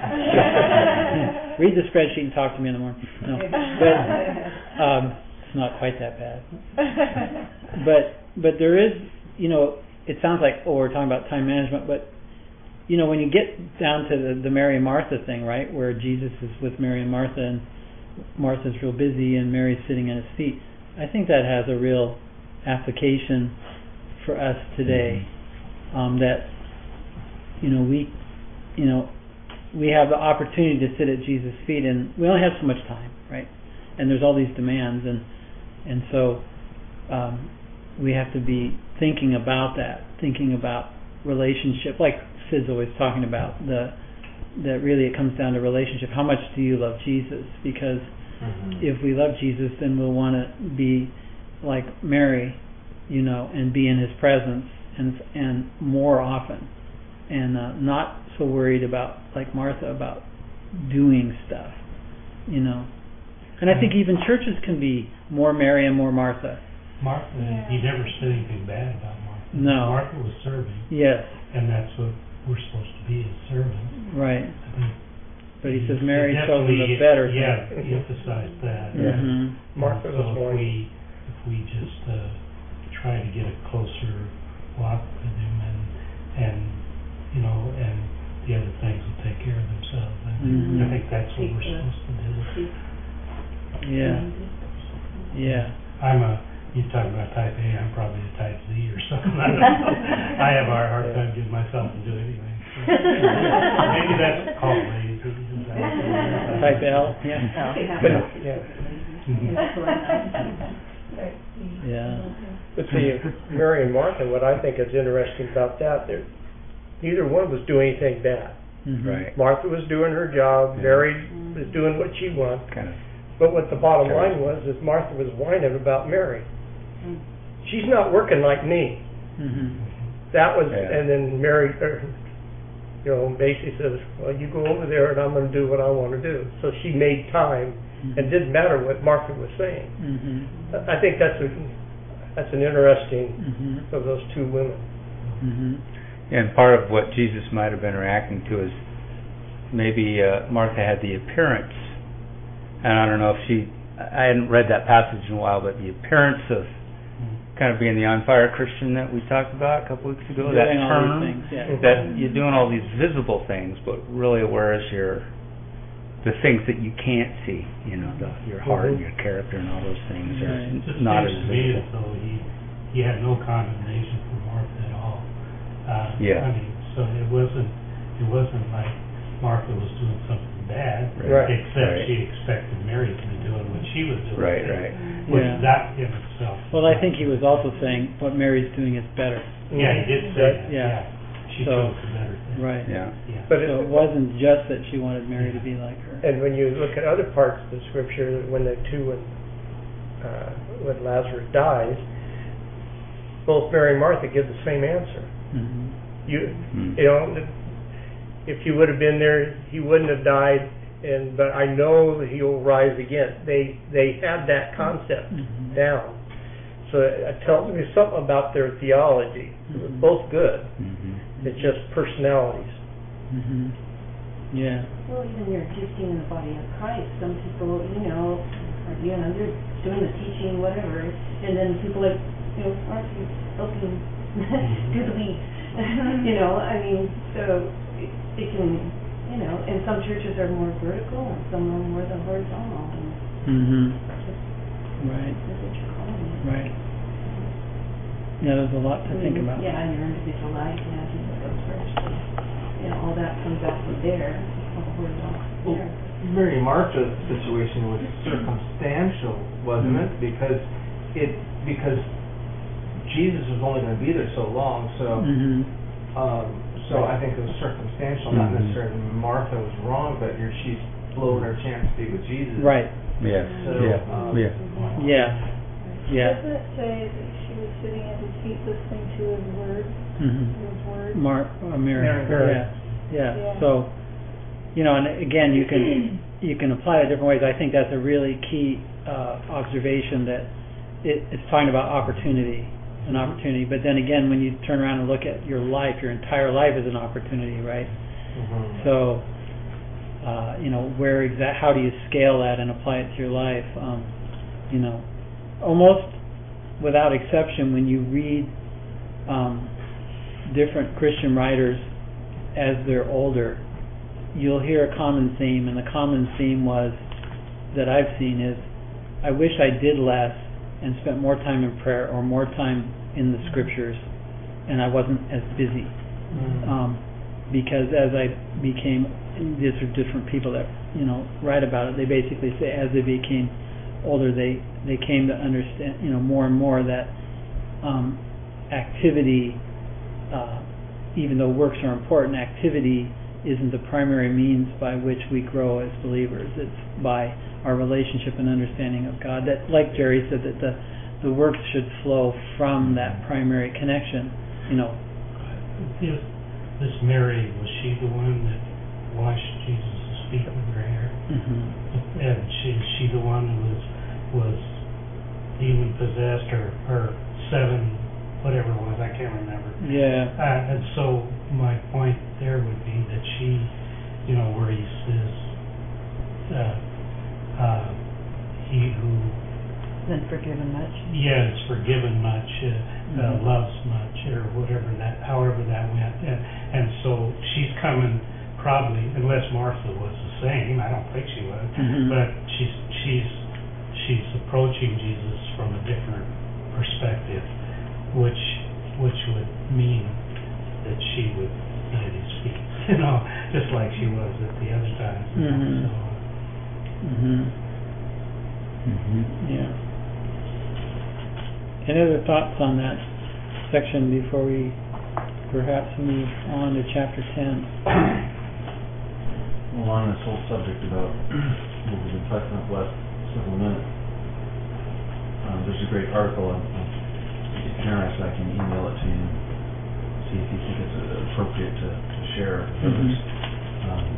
Read the spreadsheet and talk to me in the morning. No, but um, it's not quite that bad. But but there is, you know, it sounds like, oh, we're talking about time management, but you know, when you get down to the, the Mary and Martha thing, right, where Jesus is with Mary and Martha, and Martha's real busy and Mary's sitting at his feet, I think that has a real application for us today. Um, that you know we, you know, we have the opportunity to sit at Jesus' feet, and we only have so much time, right? And there's all these demands, and and so um, we have to be thinking about that, thinking about relationship, like Sid's always talking about, the that really it comes down to relationship. How much do you love Jesus? Because mm-hmm. if we love Jesus, then we'll want to be like Mary, you know, and be in his presence and and more often, and uh, not so worried about, like Martha, about doing stuff, you know. And I think even churches can be more Mary and more Martha. Martha, Yeah. he never said anything bad about Martha. No. Martha was serving. Yes. And that's what we're supposed to be, as servants. Right. I think But he says Mary he chose the definitely- better Yeah, thing. he emphasized that. Mhm. Martha so was if one. we if we just uh, try to get a closer walk with him, and and you know, and the other things will take care of themselves. I think, Mhm. I think that's what we're Keep the- supposed to do. Yeah. Yeah. I'm a you talk about type A, I'm probably a type Z or something. I don't know. I have a hard, hard time getting myself to do anything. So maybe that's called lazy. Type L. Yeah. But, yeah. Yeah. But see, Mary and Martha, what I think is interesting about that, they're, neither one was doing anything bad. Mhm. Right. Martha was doing her job, Yeah. Mary was doing what she wanted. Kind of. But what the bottom line was is Martha was whining about Mary. She's not working like me. Mhm. That was, Yeah. and then Mary, er, you know, basically says, well, you go over there and I'm going to do what I want to do. So she made time, and it didn't matter what Martha was saying. Mhm. I think that's a, that's an interesting Mhm. of those two women. Mhm. And part of what Jesus might have been reacting to is maybe uh, Martha had the appearance, and I don't know if she, I hadn't read that passage in a while, but the appearance of kind of being the on fire Christian that we talked about a couple weeks ago, Doing that all term, these things, yeah. that you're doing all these visible things, but really whereas you're the things that you can't see, you know, the, your heart and your character and all those things are Right. It just not as seems to me visible. as though he, he had no condemnation for Martha at all. Uh, Yeah. I mean, so it wasn't, it wasn't like Martha was doing something bad, Right. except Right. she expected Mary to be doing what she was doing. Right, right. Which Yeah. that in itself. Well, I think he was also saying what Mary's doing is better. Yeah, he did say that, Yeah. yeah. She So, chose the better thing. right. Yeah. Yeah. But So it wasn't just that she wanted Mary to be like her. And when you look at other parts of the scripture, when the two, when, uh, when Lazarus dies, both Mary and Martha give the same answer. Mm-hmm. You, Mm. you know, if you would have been there, he wouldn't have died. And but I know that he'll rise again. They they had that concept Mm-hmm. down. So it, it tells me something about their theology. It was both good. Mm-hmm. It's just personalities. Mm-hmm. Yeah. Well, even your gifting in the body of Christ, some people, you know, are, you know, they're doing the teaching, whatever, and then people like, you know, aren't you helping do the weeds? You know, I mean, so it, it can, you know, and some churches are more vertical and some are more the horizontal. And Mm-hmm. just Right. that's what you're calling it. Right. Yeah, there's a lot to I think mean, about. Yeah, and your individual life, you know, Jesus goes first. And, you know, all that comes out from there, all the horizontal Well, there. Mary Martha's situation was circumstantial, wasn't it? Because it because Jesus was only going to be there so long, so Mm-hmm. um, so I think it was circumstantial, not Mhm. necessarily Martha was wrong, but you're, she's blowing her chance to be with Jesus. Right. Yes. So, Yeah. um, Yeah. Yeah. Yeah. Doesn't it say that she was sitting at his feet listening to his word, Mm-hmm. his word? Mar- uh, Mary. Mary. Yeah. yeah. Yeah. So, you know, and again, you can you can apply it different ways. I think that's a really key uh, observation that it, it's talking about opportunity, an opportunity. But then again, when you turn around and look at your life, your entire life is an opportunity, right? mhm. So, uh, you know, where exact? How do you scale that and apply it to your life? Um, you know, almost without exception, when you read um, different Christian writers as they're older, you'll hear a common theme, and the common theme was that I've seen is, I wish I did less and spent more time in prayer or more time in the scriptures, and I wasn't as busy. Mm. Um, because as I became, and these are different people that you know write about it. They basically say as they became older, they they came to understand, you know, more and more that um, activity, uh, even though works are important, activity isn't the primary means by which we grow as believers. It's by our relationship and understanding of God. That, like Jerry said, that the the works should flow from that primary connection. You know. This, this Mary, was she the one that washed Jesus' feet with her hair? Mm-hmm. And she, is she the one who was was demon possessed or or seven, whatever it was, I can't remember. Yeah. Uh, and so my point there would be that she, you know, where he says, uh, uh, he who Been forgiven much. yeah, is forgiven much, uh, uh, Mhm. loves much, or whatever that, however that went, and and so she's coming probably, unless Martha was the same, I don't think she was, Mhm. but she's she's she's approaching Jesus from a different perspective, which which would mean that she would be at his feet, you know, just like she was at the other times. You know, Mhm. so, Mhm. Mm-hmm. Yeah. Any other thoughts on that section before we perhaps move on to chapter ten? Well, on this whole subject about what we've been talking about the last several minutes, um, there's a great article. On, on, if you're interested, I can email it to you and see if you think it's uh, appropriate to, to share with others. Mhm. Um,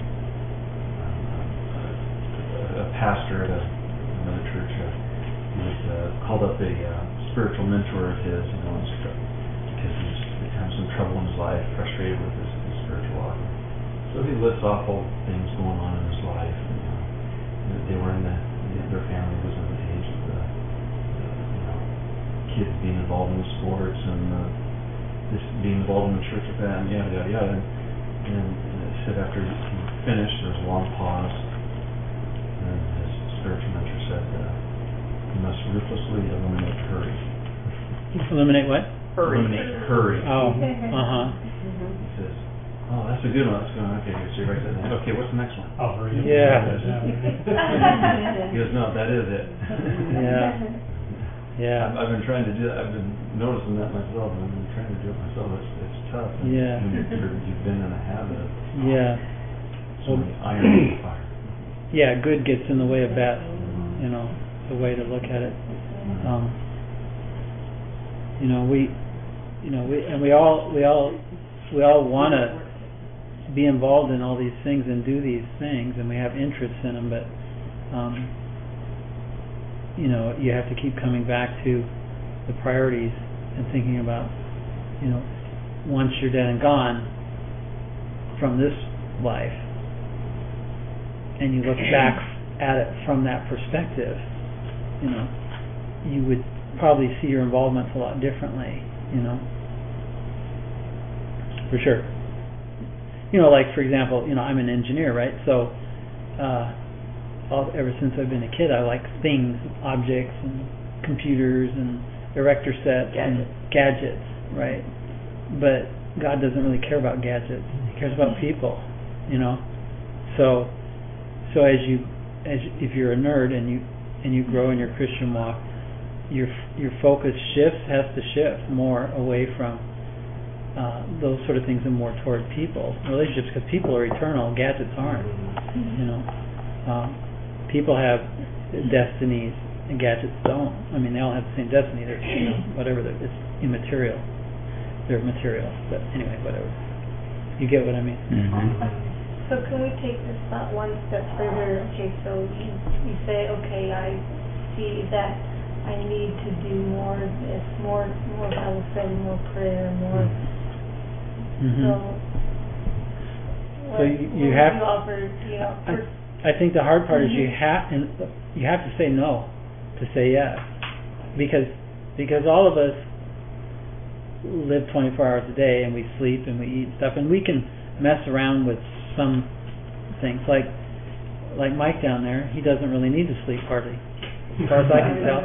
uh, a, a pastor at a, another church, uh, he was uh, called up a uh, spiritual mentor of his, you know, because he was having some trouble in his life, frustrated with his, his spiritual walk. So he lists off all the things going on in his life. And, you know, they were in the, their family was in the age of the, the you know, kids being involved in sports and uh, this being involved in the church with that, and yada yada yada. And, and it said after he finished, there was a long pause, and his spiritual mentor said, uh, "You must ruthlessly eliminate hurry." Eliminate what? Eliminate hurry. Oh. Uh huh. He says, "Oh, that's a good one. That's good one. Okay, so you write that down. Okay, what's the next one?" I'll hurry up. Yeah. He goes, "No, that is it." Yeah. Yeah. I've, I've been trying to do that. I've been noticing that myself, and I've been trying to do it myself. It's, it's tough. And Yeah. when you're, you've been in a habit of Yeah. so many irons in the fire. Yeah, good gets in the way of bad, you know, the way to look at it. Um, you know, we, you know, we, and we all, we all, we all want to be involved in all these things and do these things, and we have interests in them, but, um, you know, you have to keep coming back to the priorities and thinking about, you know, once you're dead and gone from this life, and you look back at it from that perspective, you know, you would probably see your involvements a lot differently, you know, for sure. You know, like, for example, you know, I'm an engineer, right? So, uh, all, ever since I've been a kid, I like things, objects, and computers, and erector sets, Gadgets. and gadgets, right? But God doesn't really care about gadgets. He cares about people, you know? So, so as you, as you, if you're a nerd and you, and you grow in your Christian walk, your, your focus shifts, has to shift more away from Uh, those sort of things and more toward people, relationships, because people are eternal, gadgets aren't. You know, um, people have destinies and gadgets don't. I mean, they all have the same destiny. They're, you know, whatever. They're, it's immaterial. They're material, but anyway, whatever. You get what I mean? Mm-hmm. So can we take this thought one step further? Okay, so you, you say, okay, I see that I need to do more of this, more, more Bible study, more prayer, more. Mm-hmm. So, So what, you, you what have. you offer, you know, I, for, I think the hard part is you Mhm. have and you have to say no to say yes, because because all of us live twenty-four hours a day and we sleep and we eat stuff, and we can mess around with some things like like Mike down there. He doesn't really need to sleep hardly, as far as I can tell.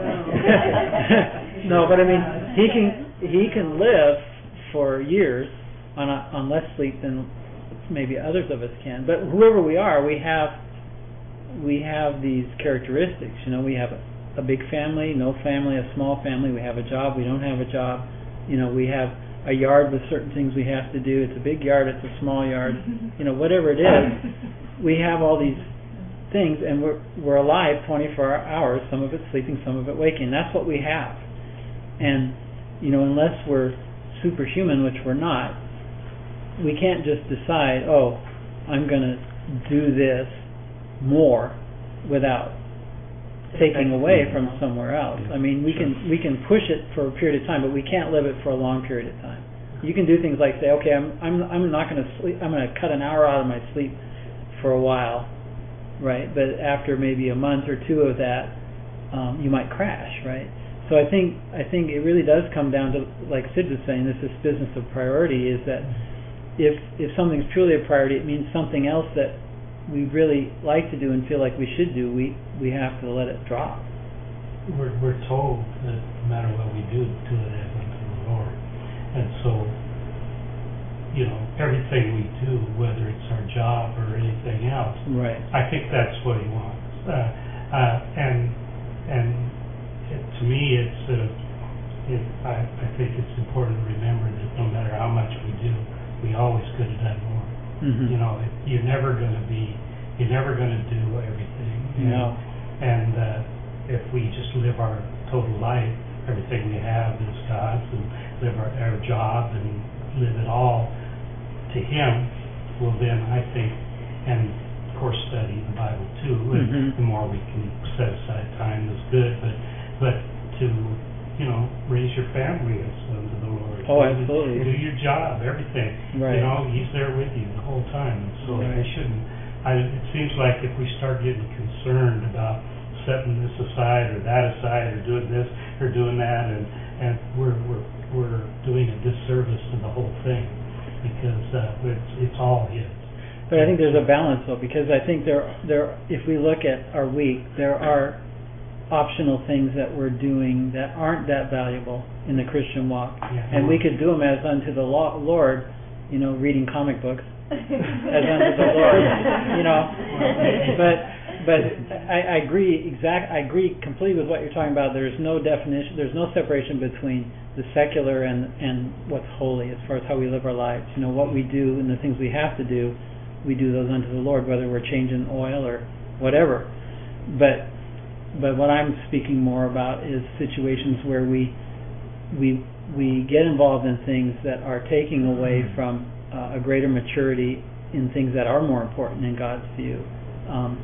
No, but I mean he can he can live for years on a, on less sleep than maybe others of us can. But whoever we are, we have we have these characteristics. You know, we have a, a big family, no family, a small family. We have a job, we don't have a job. You know, we have a yard with certain things we have to do. It's a big yard, it's a small yard. You know, whatever it is, we have all these things, and we're we're alive twenty-four hours. Some of it sleeping, some of it waking. That's what we have. And you know, unless we're superhuman, which we're not, we can't just decide, oh, I'm going to do this more without taking away from somewhere else. I mean, we can we can push it for a period of time, but we can't live it for a long period of time. You can do things like say, okay, I'm I'm I'm not going to sleep. I'm going to cut an hour out of my sleep for a while, right? But after maybe a month or two of that, um, you might crash, right? So I think I think it really does come down to, like Sid was saying, this is business of priority. Is that if if something's truly a priority, it means something else that we really like to do and feel like we should do, we we have to let it drop. We're we're told that no matter what we do, do it as unto the Lord, and so you know everything we do, whether it's our job or anything else, right? I think that's what He wants, uh, uh, and and. It, to me, it's uh, it, I, I think it's important to remember that no matter how much we do, we always could have done more. Mm-hmm. You know, it, you're never going to be, you're never going to do everything. And, no. And uh, if we just live our total life, everything we have is God's, and live our, our job and live it all to Him, well then I think, and of course study the Bible too, and Mm-hmm. the more we can set aside time is good, but but to, you know, raise your family as unto the Lord. Oh, do, absolutely. Do your job, everything. Right. You know, He's there with you the whole time. And so right. we shouldn't, I, it seems like if we start getting concerned about setting this aside or that aside or doing this or doing that, and, and we're, we're, we're doing a disservice to the whole thing, because uh, it's, it's all His. But I think there's a balance though, because I think there, there, if we look at our week, there are optional things that we're doing that aren't that valuable in the Christian walk, Yeah. and we could do them as unto the lo- Lord, you know, reading comic books as unto the Lord, you know. But but I, I agree exact. I agree completely with what you're talking about. There's no definition. There's no separation between the secular and and what's holy as far as how we live our lives. You know, what we do and the things we have to do, we do those unto the Lord, whether we're changing oil or whatever. But but what I'm speaking more about is situations where we we we get involved in things that are taking away from uh, a greater maturity in things that are more important in God's view, um,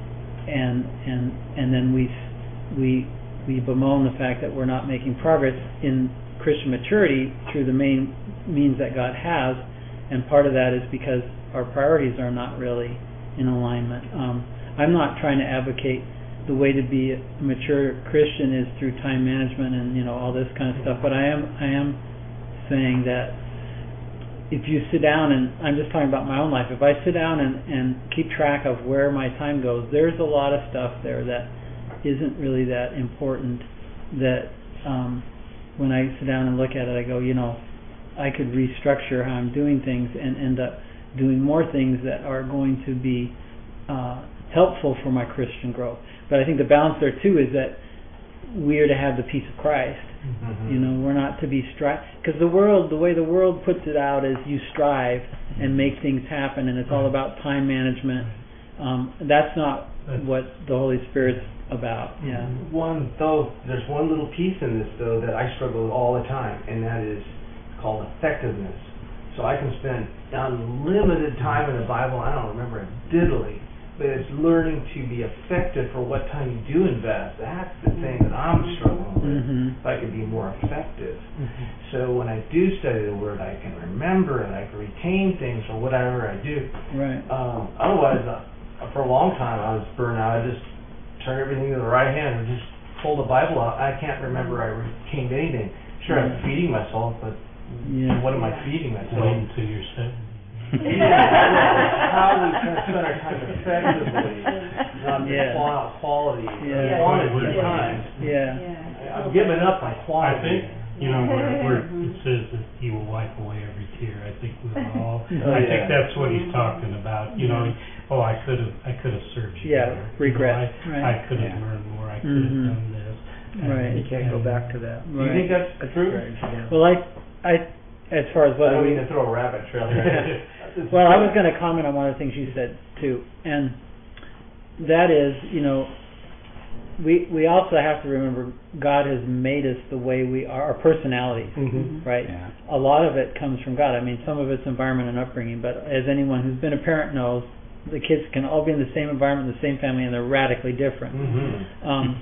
and and and then we we we bemoan the fact that we're not making progress in Christian maturity through the main means that God has, and part of that is because our priorities are not really in alignment. Um, I'm not trying to advocate the way to be a mature Christian is through time management and you know all this kind of stuff, but I am I am saying that if you sit down, and I'm just talking about my own life, if I sit down and, and keep track of where my time goes, there's a lot of stuff there that isn't really that important, that um, when I sit down and look at it, I go, you know, I could restructure how I'm doing things and end up doing more things that are going to be uh, helpful for my Christian growth. But I think the balance there too is that we are to have the peace of Christ. Mm-hmm. You know, we're not to be strive, because the world, the way the world puts it out is you strive and make things happen, and it's all about time management. Um, that's not what the Holy Spirit's about. Yeah. One though, there's one little piece in this though that I struggle with all the time, and that is called effectiveness. So I can spend unlimited time in the Bible. I don't remember a diddly. But it's learning to be effective for what time you do invest. That's the thing that I'm struggling with. Mm-hmm. If I could be more effective. Mm-hmm. So when I do study the Word, I can remember it, I can retain things or whatever I do. Right. Um, otherwise, uh, for a long time, I was burnt out. I just turned everything to the right hand and just pulled the Bible out. I can't remember I retained anything. Sure, I'm feeding myself, but yeah. What am I feeding myself? Wait until you're seven. Yeah, how we can spend our time effectively, not yeah. the quality, yeah. quantity of time. Yeah. yeah. I'm giving up on quantity. I think, you know, where, where it says that He will wipe away every tear. I think we all. oh, I yeah. think that's what He's talking about. You know, oh, I could have, I could have served you. Yeah, better. regret. You know, I, right. I could have yeah. learned more. I could mm-hmm. have done this. Right. You can't go back to that. Do you think that's true? Right. Well, I, I, as far as whether I don't we mean to throw a rabbit trail here. Well, I was going to comment on one of the things you said too, and that is, you know, we we also have to remember God has made us the way we are, our personalities, mm-hmm. right? Yeah. A lot of it comes from God. I mean, some of it's environment and upbringing, but as anyone who's been a parent knows, the kids can all be in the same environment, the same family, and they're radically different. Mm-hmm. Um,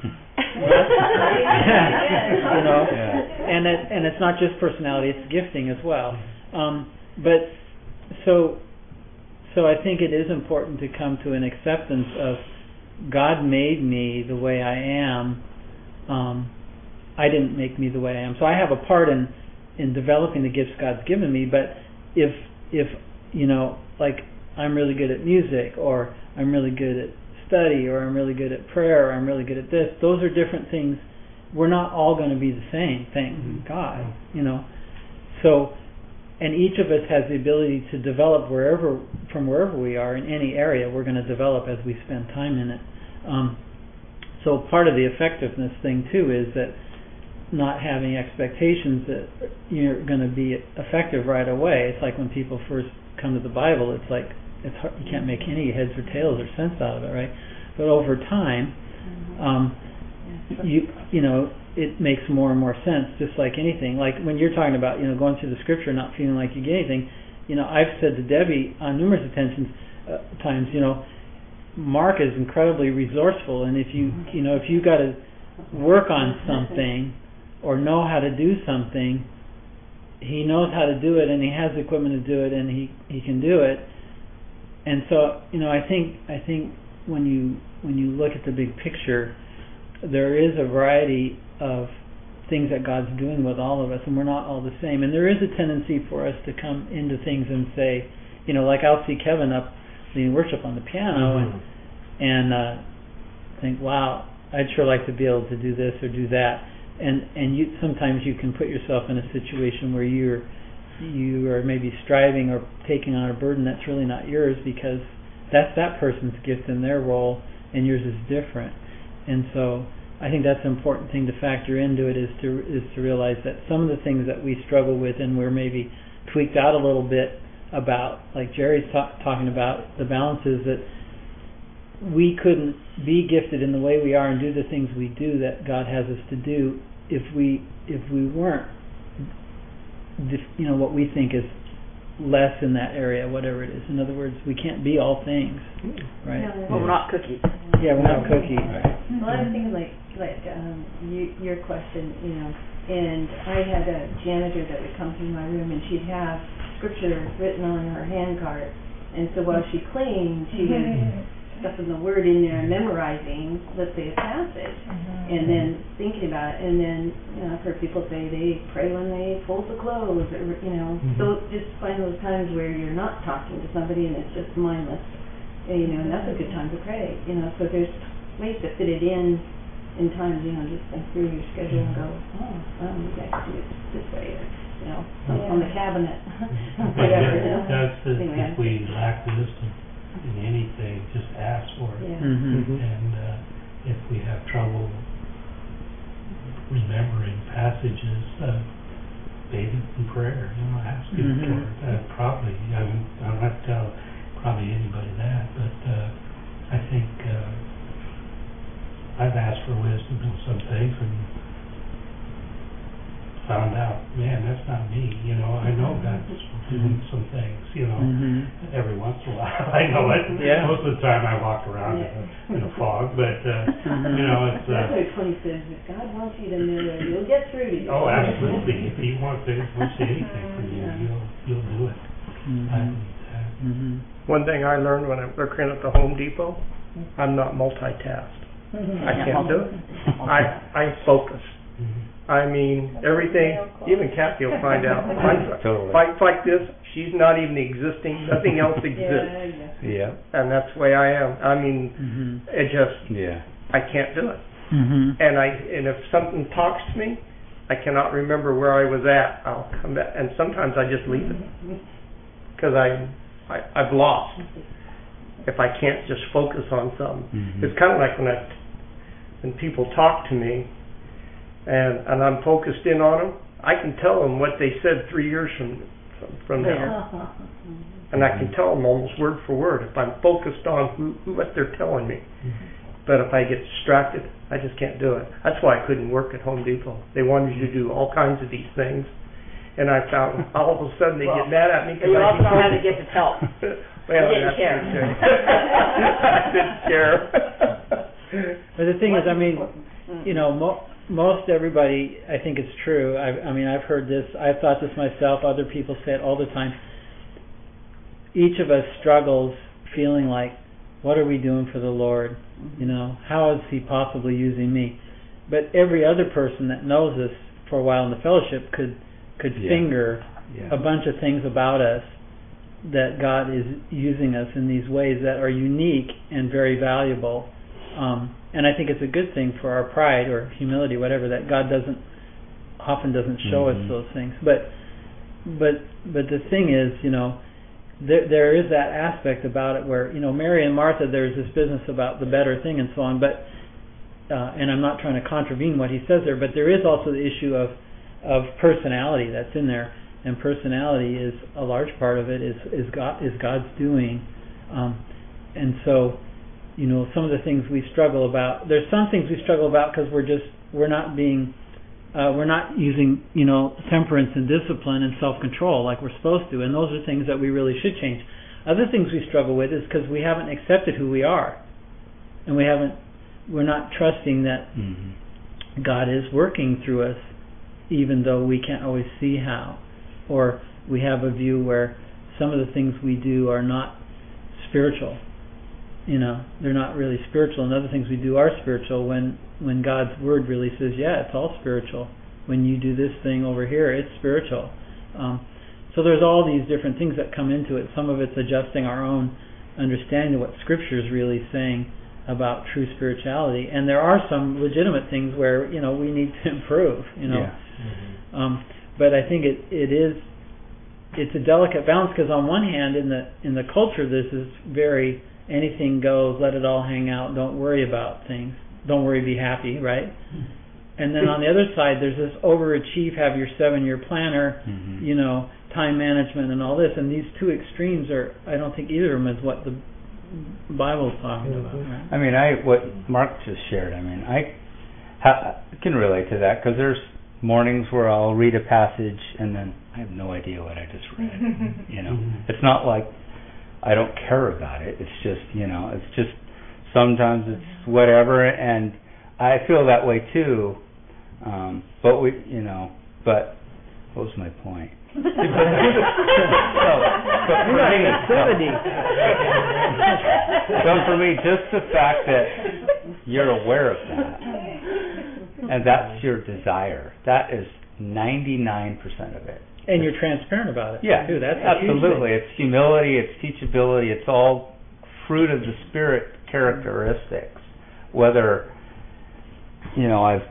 you know, yeah. and it and it's not just personality; it's gifting as well. Um, but So, so I think it is important to come to an acceptance of God made me the way I am. Um, I didn't make me the way I am. So I have a part in, in developing the gifts God's given me. But if if you know, like I'm really good at music, or I'm really good at study, or I'm really good at prayer, or I'm really good at this, those are different things. We're not all going to be the same. Thank mm-hmm. God. You know, so. And each of us has the ability to develop wherever, from wherever we are in any area. We're going to develop as we spend time in it. Um, so part of the effectiveness thing too is that not having expectations that you're going to be effective right away. It's like when people first come to the Bible. It's like it's hard, you can't make any heads or tails or sense out of it, right? But over time, um, you you know. it makes more and more sense, just like anything. Like when you're talking about, you know, going through the scripture and not feeling like you get anything, you know, I've said to Debbie on numerous attentions, uh, times, you know, Mark is incredibly resourceful, and if you, you know, if you got to work on something or know how to do something, he knows how to do it, and he has the equipment to do it, and he, he can do it. And so, you know, I think I think when you when you look at the big picture, there is a variety of things that God's doing with all of us, and we're not all the same. And there is a tendency for us to come into things and say, you know, like I'll see Kevin up leading worship on the piano, mm-hmm. and and uh, think, wow, I'd sure like to be able to do this or do that. And and you sometimes you can put yourself in a situation where you're you are maybe striving or taking on a burden that's really not yours, because that's that person's gift and their role, and yours is different. And so I think that's an important thing to factor into it, is to is to realize that some of the things that we struggle with and we're maybe tweaked out a little bit about, like Jerry's ta- talking about, the balances that we couldn't be gifted in the way we are and do the things we do that God has us to do if we if we weren't, you know, what we think is less in that area, whatever it is. In other words, we can't be all things, right? Yeah. Well, we're not cookies. Yeah, we're not cookies. Right. Well, I was thinking like, like, um, you, your question, you know, and I had a janitor that would come through my room and she'd have scripture written on her hand cart, and so while she cleaned, she was stuffing the word in there and memorizing, let's say, a passage, and then thinking about it, and then, you know, I've heard people say they pray when they fold the clothes, or, you know, Mhm. so just find those times where you're not talking to somebody and it's just mindless, and, you know, and that's a good time to pray, you know, so there's ways to fit it in, in times, you know, just think through your schedule and go, oh, well, maybe I could do it this way, or, you know, on, on the cabinet, whatever, you know. That's the, Anyway, if we lack wisdom in anything, just ask for it. Yeah. Mm-hmm. And uh, if we have trouble remembering passages, uh, bathe it in prayer, you know, ask him Mhm. for it. Uh, probably, I don't, I don't have to tell probably anybody that, but uh, I think uh, I've asked for wisdom in some things and found out, man, that's not me. You know, I know God's doing some things, you know, Mm-hmm. every once in a while. I know it. Yeah. Most of the time I walk around in, a, in a fog, but, uh, you know, it's... That's Uh, what Tony says, if God wants you to know, you'll get through to you. oh, absolutely. If he wants, to, wants anything from you, Yeah. you'll, you'll do it. Mm-hmm. I believe that. Mm-hmm. One thing I learned when I'm working at the Home Depot, I'm not multitask. I can't do it. I, I focus. Mhm. I mean, everything, even Kathy will find out. I Totally. fights like this, she's not even existing, nothing else exists. Yeah, yeah. Yeah. And that's the way I am. I mean, Mm-hmm. it just, Yeah. I can't do it. Mm-hmm. And I, and if something talks to me, I cannot remember where I was at. I'll come back, and sometimes I just leave it. Because I, I, I've lost. If I can't just focus on something. Mhm. It's kind of like when I, when people talk to me, and and I'm focused in on them, I can tell them what they said three years from from, from now, and I can tell them almost word for word if I'm focused on who, who what they're telling me. But if I get distracted, I just can't do it. That's why I couldn't work at Home Depot. They wanted you to do all kinds of these things, and I found all of a sudden they Well, get mad at me They because would I also know how to didn't- get to help. Well, You didn't that's care. true, too. I didn't care. But the thing is, I mean, you know, mo- most everybody, I think it's true. I, I mean, I've heard this. I've thought this myself. Other people say it all the time. Each of us struggles feeling like, what are we doing for the Lord? You know, how is He possibly using me? But every other person that knows us for a while in the fellowship could could Yeah. finger Yeah. a bunch of things about us that God is using us in these ways that are unique and very valuable. Um, and I think it's a good thing for our pride or humility, whatever, that God doesn't often doesn't show Mhm. us those things. But but but the thing is, you know, there there is that aspect about it where, you know, Mary and Martha, there's this business about the better thing and so on. But uh, and I'm not trying to contravene what he says there, but there is also the issue of of personality that's in there. And personality is a large part of it is is God is God's doing, um, and so, you know, some of the things we struggle about. There's some things we struggle about because we're just we're not being uh, we're not using, you know, temperance and discipline and self-control like we're supposed to, and those are things that we really should change. Other things we struggle with is because we haven't accepted who we are, and we haven't we're not trusting that Mhm. God is working through us, even though we can't always see how. Or we have a view where some of the things we do are not spiritual. You know, they're not really spiritual, and other things we do are spiritual when, when God's Word really says, yeah, it's all spiritual. When you do this thing over here, it's spiritual. Um, so there's all these different things that come into it. Some of it's adjusting our own understanding of what Scripture is really saying about true spirituality. And there are some legitimate things where, you know, we need to improve, you know. Yeah. Mm-hmm. Um, but I think it, it is it's a delicate balance, because on one hand, in the in the culture, this is very anything goes, let it all hang out, don't worry about things. don't worry, be happy, right? And then on the other side, there's this overachieve, have your seven-year planner, mm-hmm. you know, time management and all this. And these two extremes are, I don't think either of them is what the Bible's talking mm-hmm. about. Right? I mean, I what Mark just shared, I mean, I ha- can relate to that because there's mornings where I'll read a passage and then I have no idea what I just read. You know, mm-hmm. It's not like I don't care about it. It's just, you know, it's just sometimes it's whatever, and I feel that way too. Um, but we, you know, but what was my point? so, but for me, so, so for me, just the fact that you're aware of that, and that's your desire, that is ninety-nine percent of it. And you're transparent about it. Yeah, too. That's absolutely. It's humility, it's teachability, it's all fruit of the Spirit characteristics. Whether, you know, I've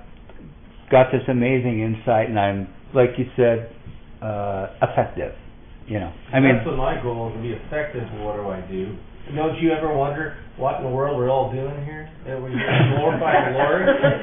got this amazing insight and I'm, like you said, uh, effective. You know, I mean, that's what my goal is, to be effective. What do I do? Don't you ever wonder what in the world we're all doing here? That we're here to glorify the Lord.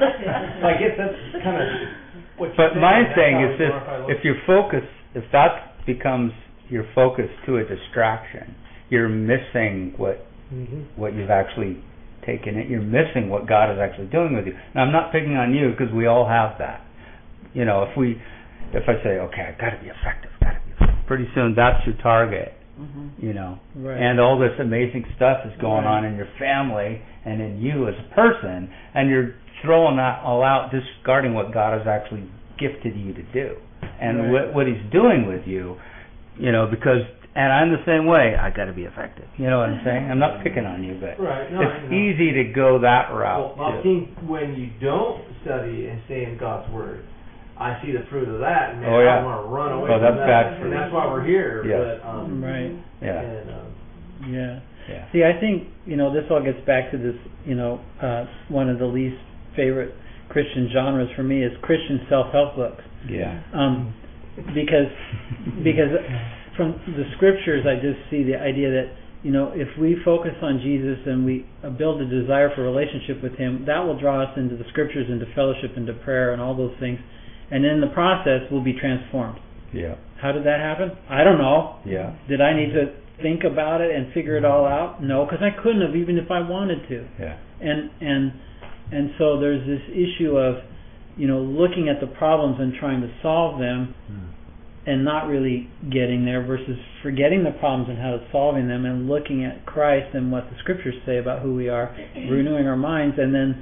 Like it, that's kind of. What but my thing is this: if your focus, if that becomes your focus to a distraction, you're missing what mm-hmm. what you've actually taken it. You're missing what God is actually doing with you. Now, I'm not picking on you because we all have that. You know, if we, if I say, okay, I've got to be effective, got to be effective, pretty soon that's your target. Mm-hmm. You know, right. And all this amazing stuff is going right. on in your family and in you as a person, and you're throwing that all out, discarding what God has actually gifted you to do, and right. what, what He's doing with you. You know, because. And I'm the same way. I got to be effective. You know what I'm saying? I'm not picking on you, but right. no, it's easy to go that route. Well, I think when you don't study and stay in God's Word, I see the fruit of that, and man, oh, yeah. I want to run away oh, from that's that. bad and fruit. that's why we're here. Yes. But, um, right. Yeah. And, um, yeah. Yeah. See, I think, you know, this all gets back to this, you know, uh, one of the least favorite Christian genres for me is Christian self-help books. Yeah. Um, because because. From the scriptures, I just see the idea that, you know, if we focus on Jesus and we build a desire for a relationship with Him, that will draw us into the scriptures, into fellowship, into prayer, and all those things. And in the process, we'll be transformed. Yeah. How did that happen? I don't know. Yeah. Did I need to think about it and figure it all out? No, because I couldn't have, even if I wanted to. Yeah. And and and so there's this issue of, you know, looking at the problems and trying to solve them. Hmm. And not really getting there versus forgetting the problems and how to solving them and looking at Christ and what the scriptures say about who we are, renewing our minds, and then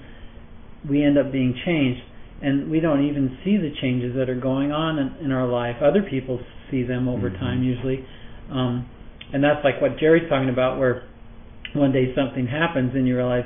we end up being changed. And we don't even see the changes that are going on in, in our life. Other people see them over mm-hmm. time usually. Um, and that's like what Jerry's talking about, where one day something happens and you realize,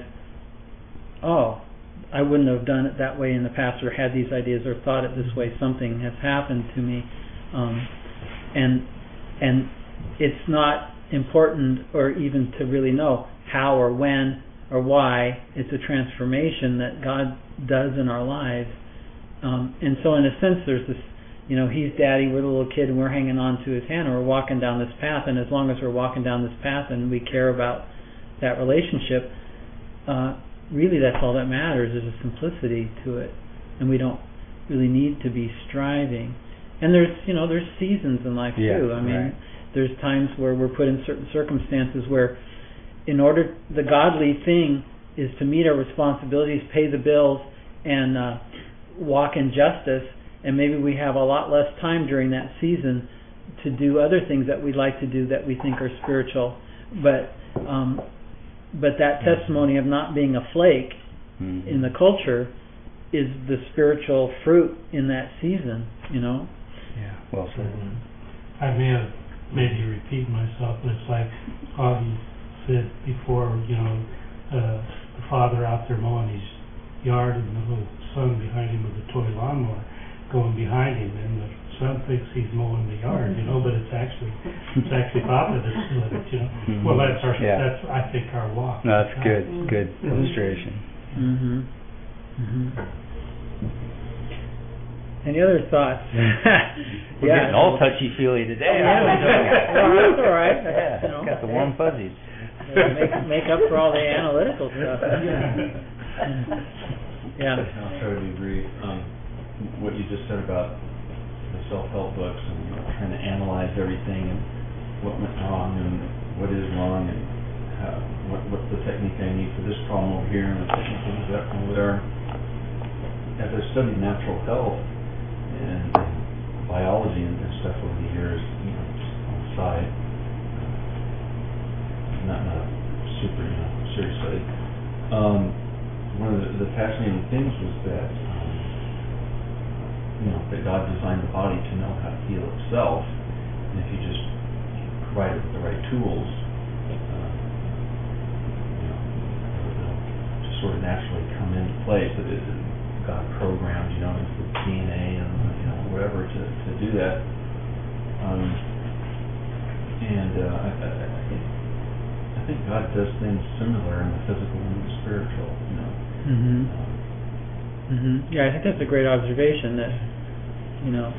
oh, I wouldn't have done it that way in the past or had these ideas or thought it this way. Something has happened to me. Um, and and it's not important or even to really know how or when or why. It's a transformation that God does in our lives. Um, and so in a sense there's this, you know, He's Daddy, we're the little kid, and we're hanging on to His hand, and we're walking down this path, and as long as we're walking down this path and we care about that relationship, uh, really that's all that matters. There's a simplicity to it, and we don't really need to be striving. And there's, you know, there's seasons in life yeah, too. I mean, right. there's times where we're put in certain circumstances where, in order, the godly thing is to meet our responsibilities, pay the bills, and uh, walk in justice. And maybe we have a lot less time during that season to do other things that we'd like to do that we think are spiritual. But um, but that testimony of not being a flake mm-hmm. in the culture is the spiritual fruit in that season, you know. Yeah, well said. Mm-hmm. I may have maybe repeat myself, but it's like Augie said before, you know, uh, the father out there mowing his yard and the little son behind him with a toy lawnmower going behind him, and the son thinks he's mowing the yard, you know, but it's actually it's actually Papa that's doing it, you know. Mm-hmm. Well, that's our yeah. that's I think our walk. No, that's good, mm-hmm. good illustration. Mm-hmm. Mm-hmm. Any other thoughts? We're yeah. getting all touchy-feely today. Yeah, well, that's all right. Yeah, you know, got the warm fuzzies. make, make up for all the analytical stuff. Yeah. Yeah. I'll try to be brief. Um, what you just said about the self-help books and you know, trying to analyze everything and what went wrong and what is wrong and how, what what's the technique I need for this problem over here and the technique I need for that problem over there. As I've studied natural health and, and biology and, and stuff over the years, you know, just on the side, not not super, you know, seriously. Um, one of the, the fascinating things was that, um, you know, that God designed the body to know how to heal itself, and if you just provide it with the right tools, um, you know, it'll, it'll just sort of naturally come into place. That it, God programmed, you know, into the D N A and you know whatever to, to do that. Um, and uh, I, I, I think I think God does things similar in the physical and the spiritual, you know. Mhm. Mhm. Yeah, I think that's a great observation. That you know,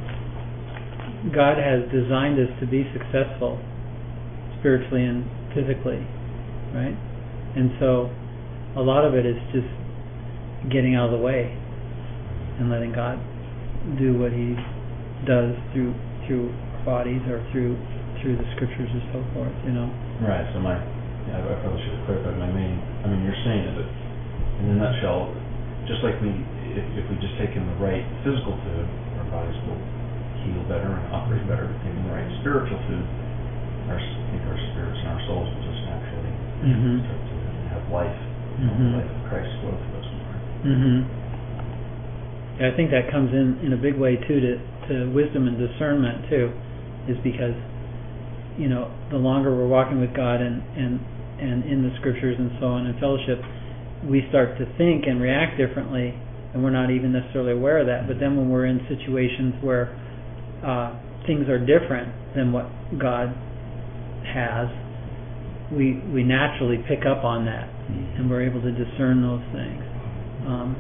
God has designed us to be successful spiritually and physically, right? And so, a lot of it is just getting out of the way and letting God do what He does through through our bodies or through through the scriptures and so forth, you know. Right. So my, yeah, I probably should have clarified my main. I mean, you're saying it, but in a nutshell, just like we, if, if we just take in the right physical food, our bodies will heal better and operate better. If we take in the right spiritual food, our, I think our spirits and our souls will just naturally Mhm. start to have life. You know, Mhm. the life of Christ flow through us more. Mhm. Yeah, I think that comes in in a big way too to to wisdom and discernment too, is because you know the longer we're walking with God and and and in the scriptures and so on in fellowship, we start to think and react differently, and we're not even necessarily aware of that. But then when we're in situations where uh, things are different than what God has, we we naturally pick up on that, and we're able to discern those things. Um,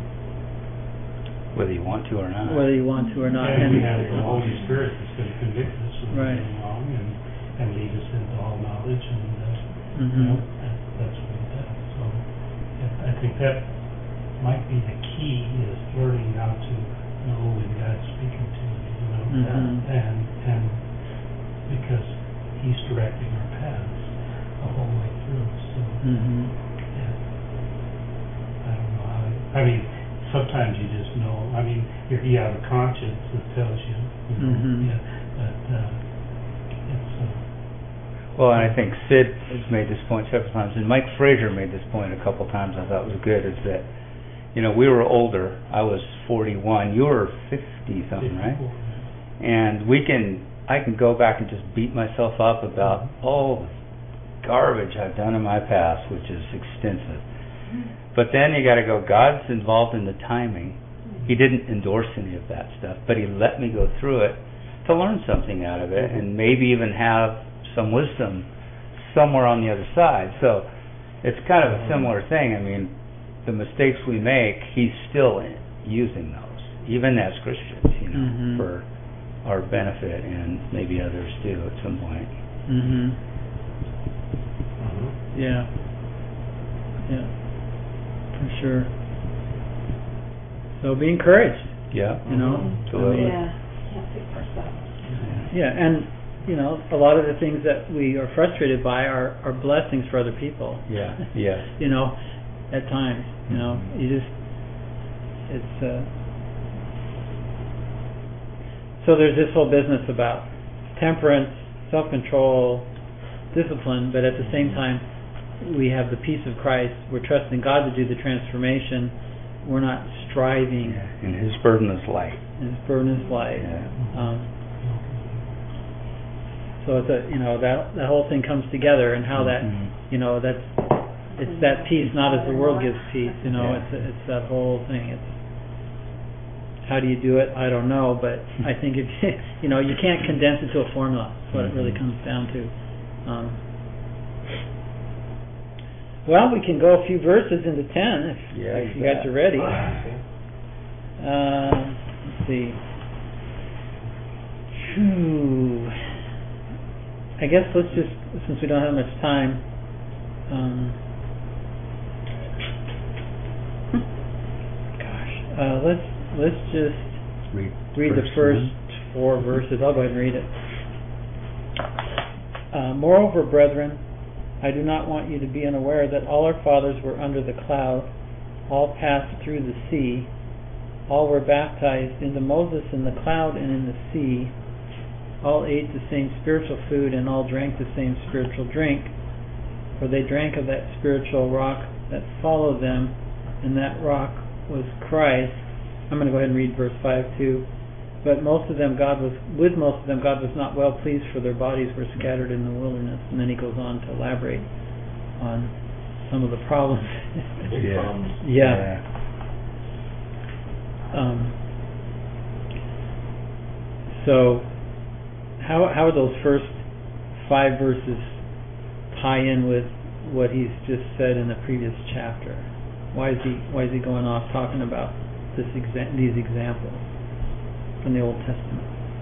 Whether you want to or not. whether you want to or not. And we And- have the Holy Spirit that's going to convict us when we're Right. going wrong and, and lead us into all knowledge, and uh, Mhm. you know, that, that's what He does. So yeah, I think that might be the key, is learning how to know when God's speaking to you, you know, Mhm. and and because He's directing our paths the whole way through. So Mhm. yeah, I don't know how. I mean, sometimes you just know. I mean, you're, you have a conscience that tells you. You know, Mhm. yeah, but uh, it's. Uh, Well, and I think Sid has made this point several times, and Mike Frazier made this point a couple times. I thought was good. Is that you know we were older. I was forty-one. You were fifty something, right? And we can. I can go back and just beat myself up about all the garbage I've done in my past, which is extensive. But then you got to go, God's involved in the timing. He didn't endorse any of that stuff, but He let me go through it to learn something out of it, and maybe even have some wisdom somewhere on the other side. So it's kind of a similar thing. I mean, the mistakes we make, He's still using those, even as Christians, you know, Mhm. for our benefit, and maybe others do at some point. Mhm. Mhm. Yeah. Yeah. For sure. So be encouraged. Yeah. You know. Absolutely. Yeah, can't speak for ourselves. Yeah, and you know, a lot of the things that we are frustrated by are, are blessings for other people. Yeah. Yeah. You know, at times, you know, you just it's uh so there's this whole business about temperance, self-control, discipline, but at the same time we have the peace of Christ. We're trusting God to do the transformation. We're not striving. And His burden is light. His burden is light. Yeah. Um, so it's a you know that that whole thing comes together, and how that Mhm. you know that's it's that peace, not as the world gives peace. You know, Yeah. it's it's that whole thing. It's how do you do it? I don't know, but I think if you know you can't condense it to a formula. That's what it really comes down to. Um, well, we can go a few verses into ten if, Yeah, if you you bet. guys are ready. Uh, let's see. Phew. I guess let's just, since we don't have much time, um, Uh, let's, let's just Read, read the first one. four verses. I'll go ahead and read it. Uh, Moreover, brethren, I do not want you to be unaware that all our fathers were under the cloud, all passed through the sea, all were baptized into Moses in the cloud and in the sea, all ate the same spiritual food, and all drank the same spiritual drink, for they drank of that spiritual rock that followed them, and that rock was Christ. I'm going to go ahead and read verse five too. But most of them God was with most of them God was not well pleased, for their bodies were scattered in the wilderness. And then he goes on to elaborate on some of the problems. Yeah. yeah. yeah. Um, so how how would those first five verses tie in with what he's just said in the previous chapter? Why is he why is he going off talking about this exa- these examples from the Old Testament?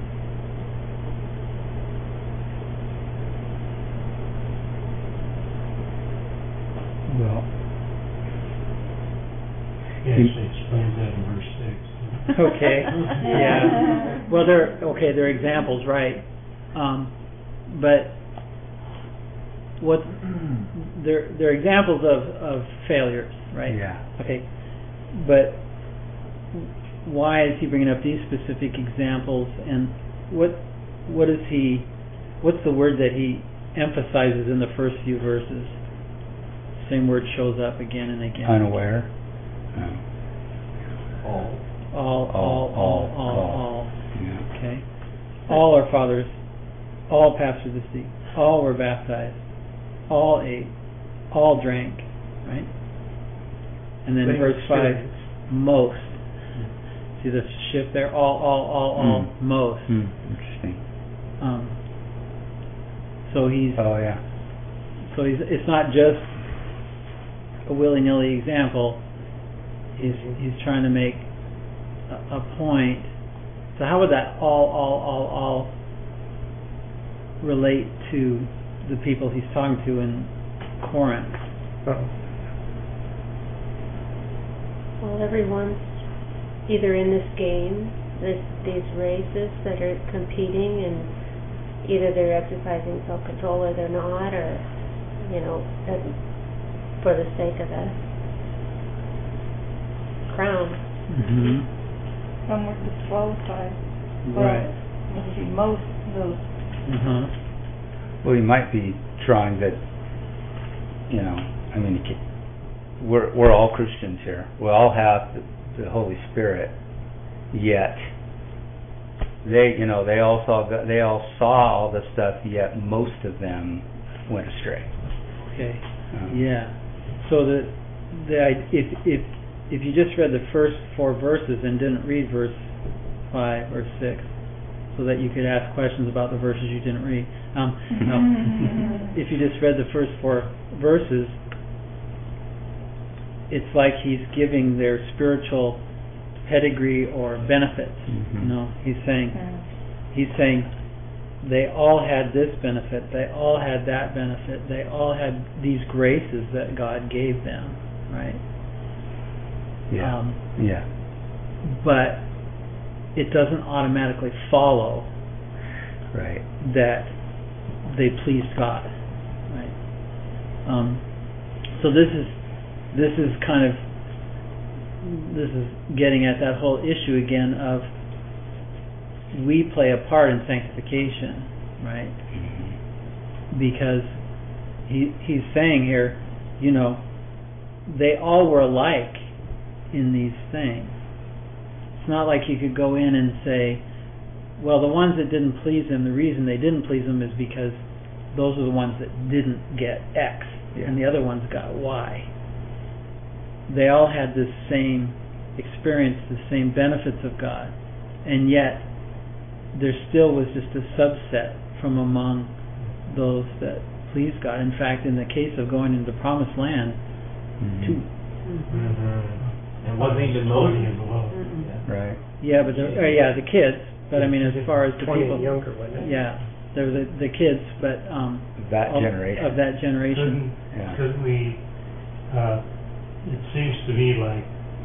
Well, He actually explains that in verse six. Okay. Yeah. Well, they're okay. They're examples, right? Um, but what they're they're examples of, of failures, right? Yeah. Okay. But why is he bringing up these specific examples, and what what is he? What's the word that he emphasizes in the first few verses? Same word shows up again and again. Unaware. No. All. All, all, all, all, all. all. Yeah. Okay. All our fathers, all passed through the sea, all were baptized, all ate, all drank, right? And then Same verse five, experience. most. See the shift there? All, all, all, all, Mm. most. Mm. Interesting. Um, so he's Oh yeah. so he's it's not just a willy-nilly example. He's he's trying to make a, a point. So how would that all, all, all, all relate to the people he's talking to in Corinth? Uh-oh. Well, everyone's either in this game, this, these races that are competing, and either they're exercising self-control or they're not, or, you know, doesn't, for the sake of the crown. Mm-hmm. Some were disqualified. Right. Let's see, most of those. Uh-huh. Well, he might be drawing that. You know, I mean, we're we're all Christians here. We all have the, the Holy Spirit. Yet, they, you know, they all saw they all saw all this stuff. Yet, most of them went astray. Okay. Um, Yeah. So the the if if if you just read the first four verses and didn't read verse five or six, so that you could ask questions about the verses you didn't read. Um, no. If you just read the first four verses, it's like he's giving their spiritual pedigree or benefits. Mm-hmm. You know, he's saying he's saying they all had this benefit, they all had that benefit, they all had these graces that God gave them, right? Yeah. Um, yeah. But it doesn't automatically follow Right. that they pleased God, right? Um, so this is this is kind of this is getting at that whole issue again of we play a part in sanctification, right? Mm-hmm. Because he he's saying here, you know, they all were alike in these things. It's not like you could go in and say, well, the ones that didn't please him, the reason they didn't please him is because those are the ones that didn't get X, yeah. and the other ones got Y. They all had this same experience, the same benefits of God, and yet there still was just a subset from among those that pleased God. In fact, in the case of going into the Promised Land, mm-hmm. two. Mm-hmm. It wasn't even Moses. Mm-hmm. Yeah. Right. Yeah, but the, uh, yeah, the kids. But I mean, as far as the twenty people, younger, wasn't it? yeah, there were the, the kids, but um, That all, generation. of that generation. Couldn't, Yeah. couldn't we, uh, it seems to me like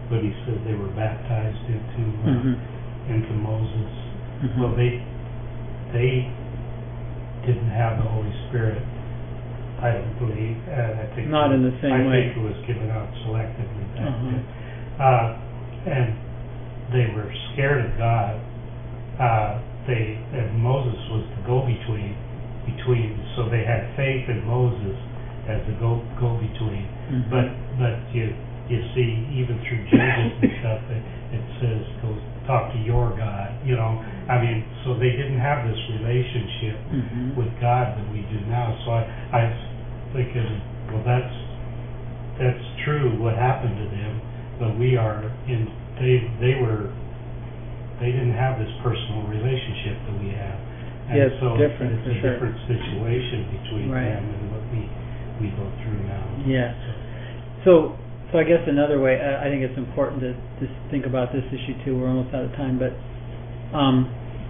when he said they were baptized into uh, Mhm. into Moses. Mhm. Well, they they didn't have the Holy Spirit, I don't believe. Uh, I think Not in the same I way. think it was given out selectively back Uh-huh. then. Uh, and they were scared of God. Uh, they and Moses was the go-between between, so they had faith in Moses as the go go-between. Mhm. But but you you see, even through Jesus and stuff, it, it says go talk to your God. You know, I mean, so they didn't have this relationship Mhm. with God that we do now. So I I was thinking, well, that's that's true. What happened to them? But we are in. They they were. They didn't have this personal relationship that we have. And Yeah, it's so different, it's for a sure. different situation between Right. them and what we we go through now. Yeah. So, So, so I guess another way, I I think it's important to just think about this issue too. We're almost out of time, but um,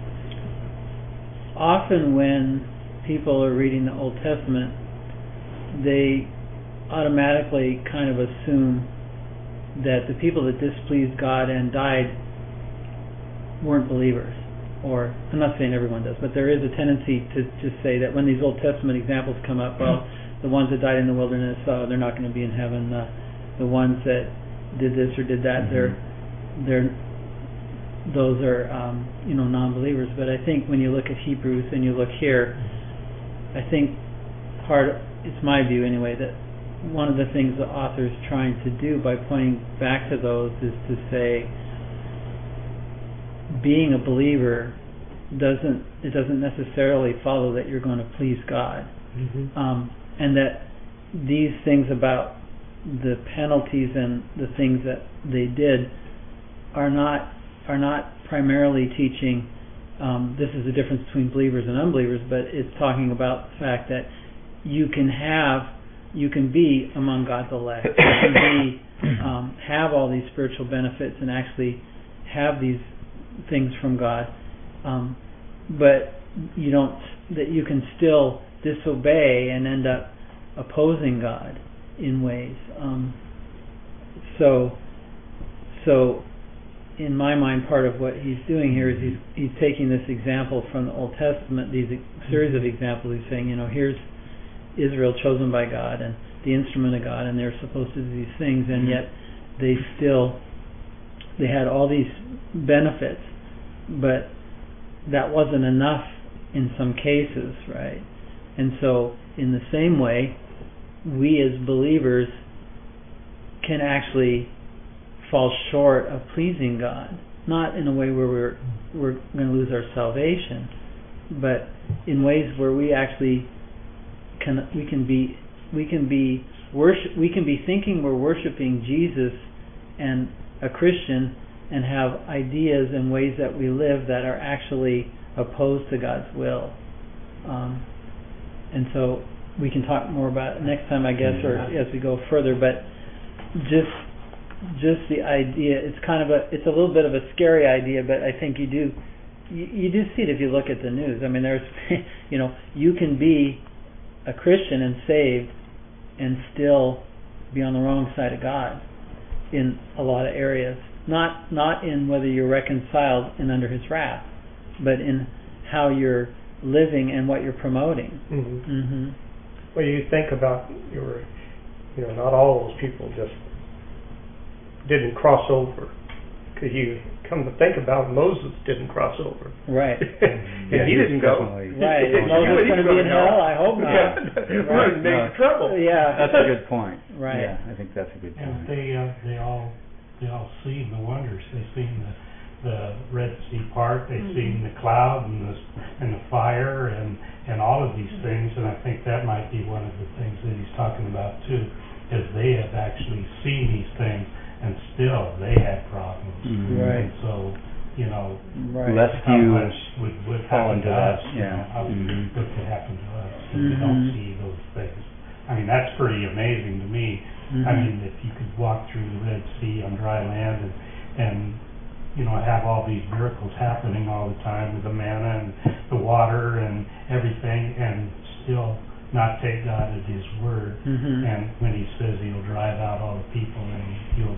often when people are reading the Old Testament, they automatically kind of assume that the people that displeased God and died weren't believers. Or, I'm not saying everyone does, but there is a tendency to just say that when these Old Testament examples come up, well, the ones that died in the wilderness, uh, they're not going to be in heaven. Uh, the ones that did this or did that, Mhm. they're they're those are um, you know non-believers. But I think when you look at Hebrews and you look here, I think part it's my view anyway that one of the things the author is trying to do by pointing back to those is to say being a believer doesn't it doesn't necessarily follow that you're going to please God. Mm-hmm. Um, and that these things about the penalties and the things that they did are not are not primarily teaching um, this is the difference between believers and unbelievers, but it's talking about the fact that you can have you can be among God's elect, you can be um, have all these spiritual benefits and actually have these things from God, um, but you don't that you can still disobey and end up opposing God in ways. Um, so, so in my mind, part of what he's doing here is he's he's taking this example from the Old Testament, these ex- series of examples. He's saying, you know, here's Israel chosen by God and the instrument of God, and they're supposed to do these things, and yet they still they had all these benefits, but that wasn't enough in some cases, right? And so, in the same way, we as believers can actually fall short of pleasing God, not in a way where we're we're going to lose our salvation, but in ways where we actually can we can be we can be worship we can be thinking we're worshiping Jesus and a Christian and have ideas and ways that we live that are actually opposed to God's will. Um, and so we can talk more about it next time, I guess, or as we go further. But just just the idea, it's kind of a it's a little bit of a scary idea, but I think you do you, you do see it if you look at the news. I mean, there's you know you can be a Christian and saved and still be on the wrong side of God in a lot of areas. Not not in whether you're reconciled and under His wrath, but in how you're living and what you're promoting. Mm-hmm. Mm-hmm. Well, you think about your, you know, not all those people just didn't cross over, because you come to think about it, Moses didn't cross over. Right. and Yeah, he he didn't go. definitely- Right. Is Moses going to be in hell? I hope not. Yeah. Right. He made No. trouble. Yeah. That's a good point. Right. Yeah, I think that's a good and point. they uh, they all they all seen the wonders. They seen the the Red Sea part. They Mhm. seen the cloud and the and the fire and and all of these things. And I think that might be one of the things that he's talking about too, is they have actually seen these things and still they had problems. Mhm. Right. And so, you know, Right. Less how few much would would fall happen into to that, us? You yeah. know, how Mhm. what could happen to us if we don't Mhm. see those things? I mean, that's pretty amazing to me. Mhm. I mean, if you could walk through the Red Sea on dry land and, and you know, have all these miracles happening all the time with the manna and the water and everything, and still not take God at His word. Mhm. And when He says He'll drive out all the people and He'll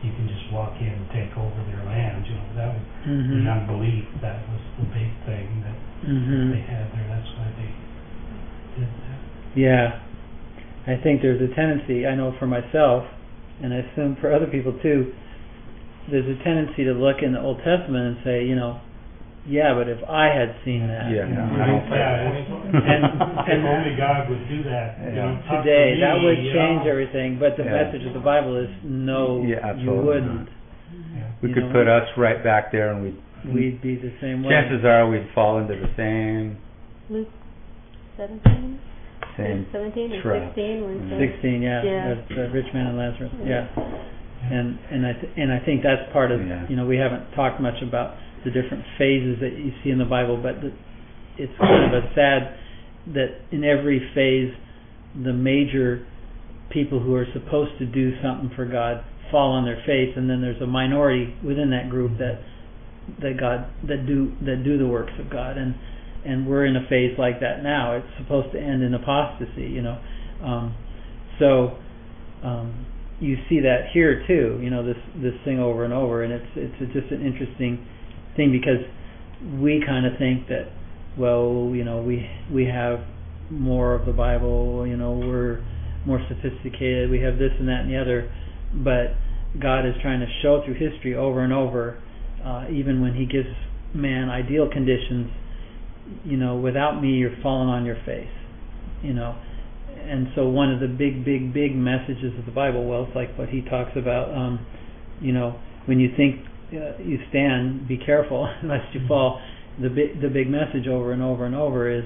you can just walk in and take over their land. You know, that was Mm-hmm. the unbelief. That was the big thing that Mm-hmm. they had there. That's why they did that. Yeah. I think there's a tendency, I know for myself, and I assume for other people too, there's a tendency to look in the Old Testament and say, you know, yeah, but if I had seen that, Yeah. you know, I don't think- Yeah, and, if only God would do that. You know, talk to today, me, that would you change know. everything, but the Yeah. message of the Bible is no, Yeah, you absolutely wouldn't. Yeah. We You could know, put us right back there, and we'd We'd be the same way. chances are we'd fall into the same Luke seventeen, same seventeen or trap. sixteen, where it Mm. says, Sixteen, yeah, Yeah. the, the rich man and Lazarus, yeah. Yeah. And and I th- and I think that's part of, Yeah. you know, we haven't talked much about the different phases that you see in the Bible, but the, it's kind of a sad that in every phase the major people who are supposed to do something for God fall on their face, and then there's a minority within that group that that God that do that do the works of God, and and we're in a phase like that now. It's supposed to end in apostasy, you know. Um, so um, you see that here too, you know, this this thing over and over, and it's it's a, just an interesting thing because we kind of think that, well, you know, we we have more of the Bible, you know, we're more sophisticated, we have this and that and the other, but God is trying to show through history over and over, uh, even when He gives man ideal conditions, you know, without me, you're falling on your face, you know. And so one of the big, big, big messages of the Bible, well, it's like what he talks about, um, you know, when you think uh, you stand, be careful lest you fall. The big, the big message over and over and over is,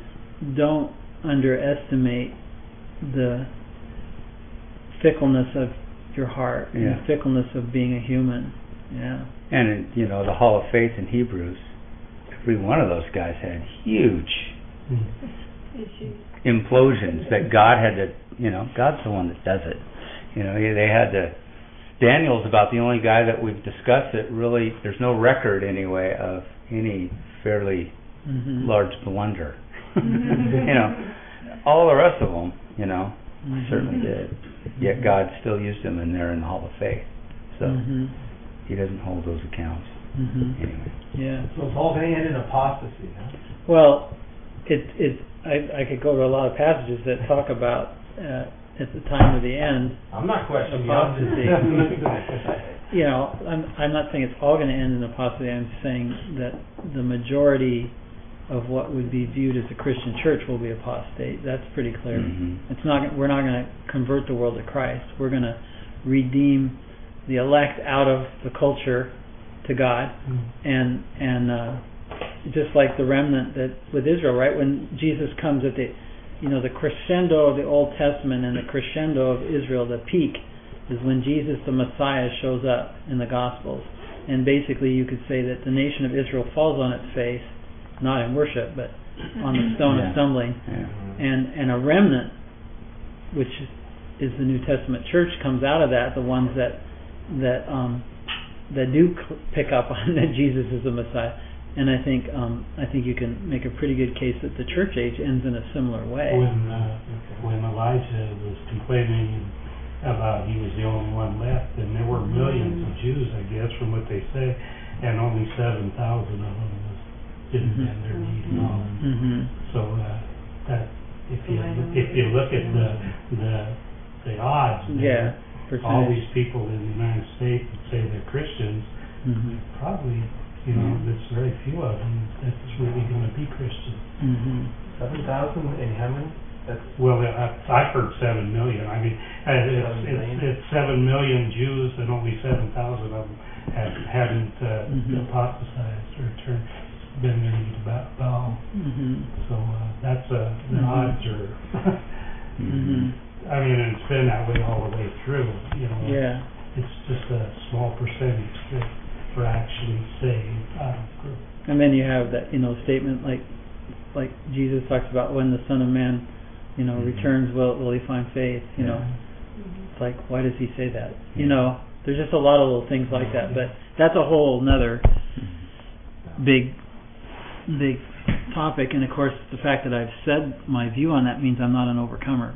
don't underestimate the fickleness of your heart and Yeah. the fickleness of being a human. Yeah. And in, you know, the Hall of Faith in Hebrews, every one of those guys had huge Issues. implosions that God had to, you know, God's the one that does it. You know, they had to. Daniel's about the only guy that we've discussed that really, there's no record anyway of any fairly Mm-hmm. large blunder. You know, all the rest of them, you know, Mm-hmm. certainly did. Yet God still used them, and they're in the Hall of Faith. So Mm-hmm. He doesn't hold those accounts Mm-hmm. anyway. Yeah. So it's all going to end in apostasy, huh? Well, it it I I could go to a lot of passages that talk about uh, at the time of the end. I'm not questioning you. I'm just- Apostasy. You know, I'm I'm not saying it's all going to end in apostasy. I'm saying that the majority of what would be viewed as a Christian church will be apostate. That's pretty clear. Mhm. It's not. We're not going to convert the world to Christ. We're going to redeem the elect out of the culture to God, and and uh, just like the remnant that with Israel, right? When Jesus comes at the, you know, the crescendo of the Old Testament and the crescendo of Israel, the peak is when Jesus the Messiah shows up in the Gospels, and basically you could say that the nation of Israel falls on its face, not in worship, but on the stone Yeah. of stumbling, Yeah. and and a remnant, which is the New Testament church, comes out of that, the ones that that um, that do cl- pick up on that Jesus is the Messiah. And I think um, I think you can make a pretty good case that the church age ends in a similar way. When uh, when Elijah was complaining about he was the only one left, and there were millions of Jews, I guess, from what they say, and only seven thousand of them was, didn't Mhm. bend their knee at all. Mm-hmm. So uh, that if you if you look at the the the odds, Yeah. there, all Percentage. these people in the United States that say they're Christians, Mm-hmm. probably, you know, there's very few of them that's really going to be Christian. Mm-hmm. seven thousand and how many? That's Well, I- I've heard seven million. I mean, uh, it's, Seven it's, million? it's seven million Jews, and only seven thousand of them have, haven't uh, Mhm. apostatized or turned, been their knee to bow. bow. Mm-hmm. So uh, that's uh, the Mhm. odds are. Mm-hmm. I mean, and it's been that way all the way through. You know, Yeah. it's just a small percentage that are actually saved out of the group. And then you have that, you know, statement like like Jesus talks about when the Son of Man, you know, Mhm. returns, will will he find faith? You know, Mm-hmm. it's like, why does he say that? You Yeah. know, there's just a lot of little things like that. But that's a whole nother big, big topic. And of course, the fact that I've said my view on that means I'm not an overcomer.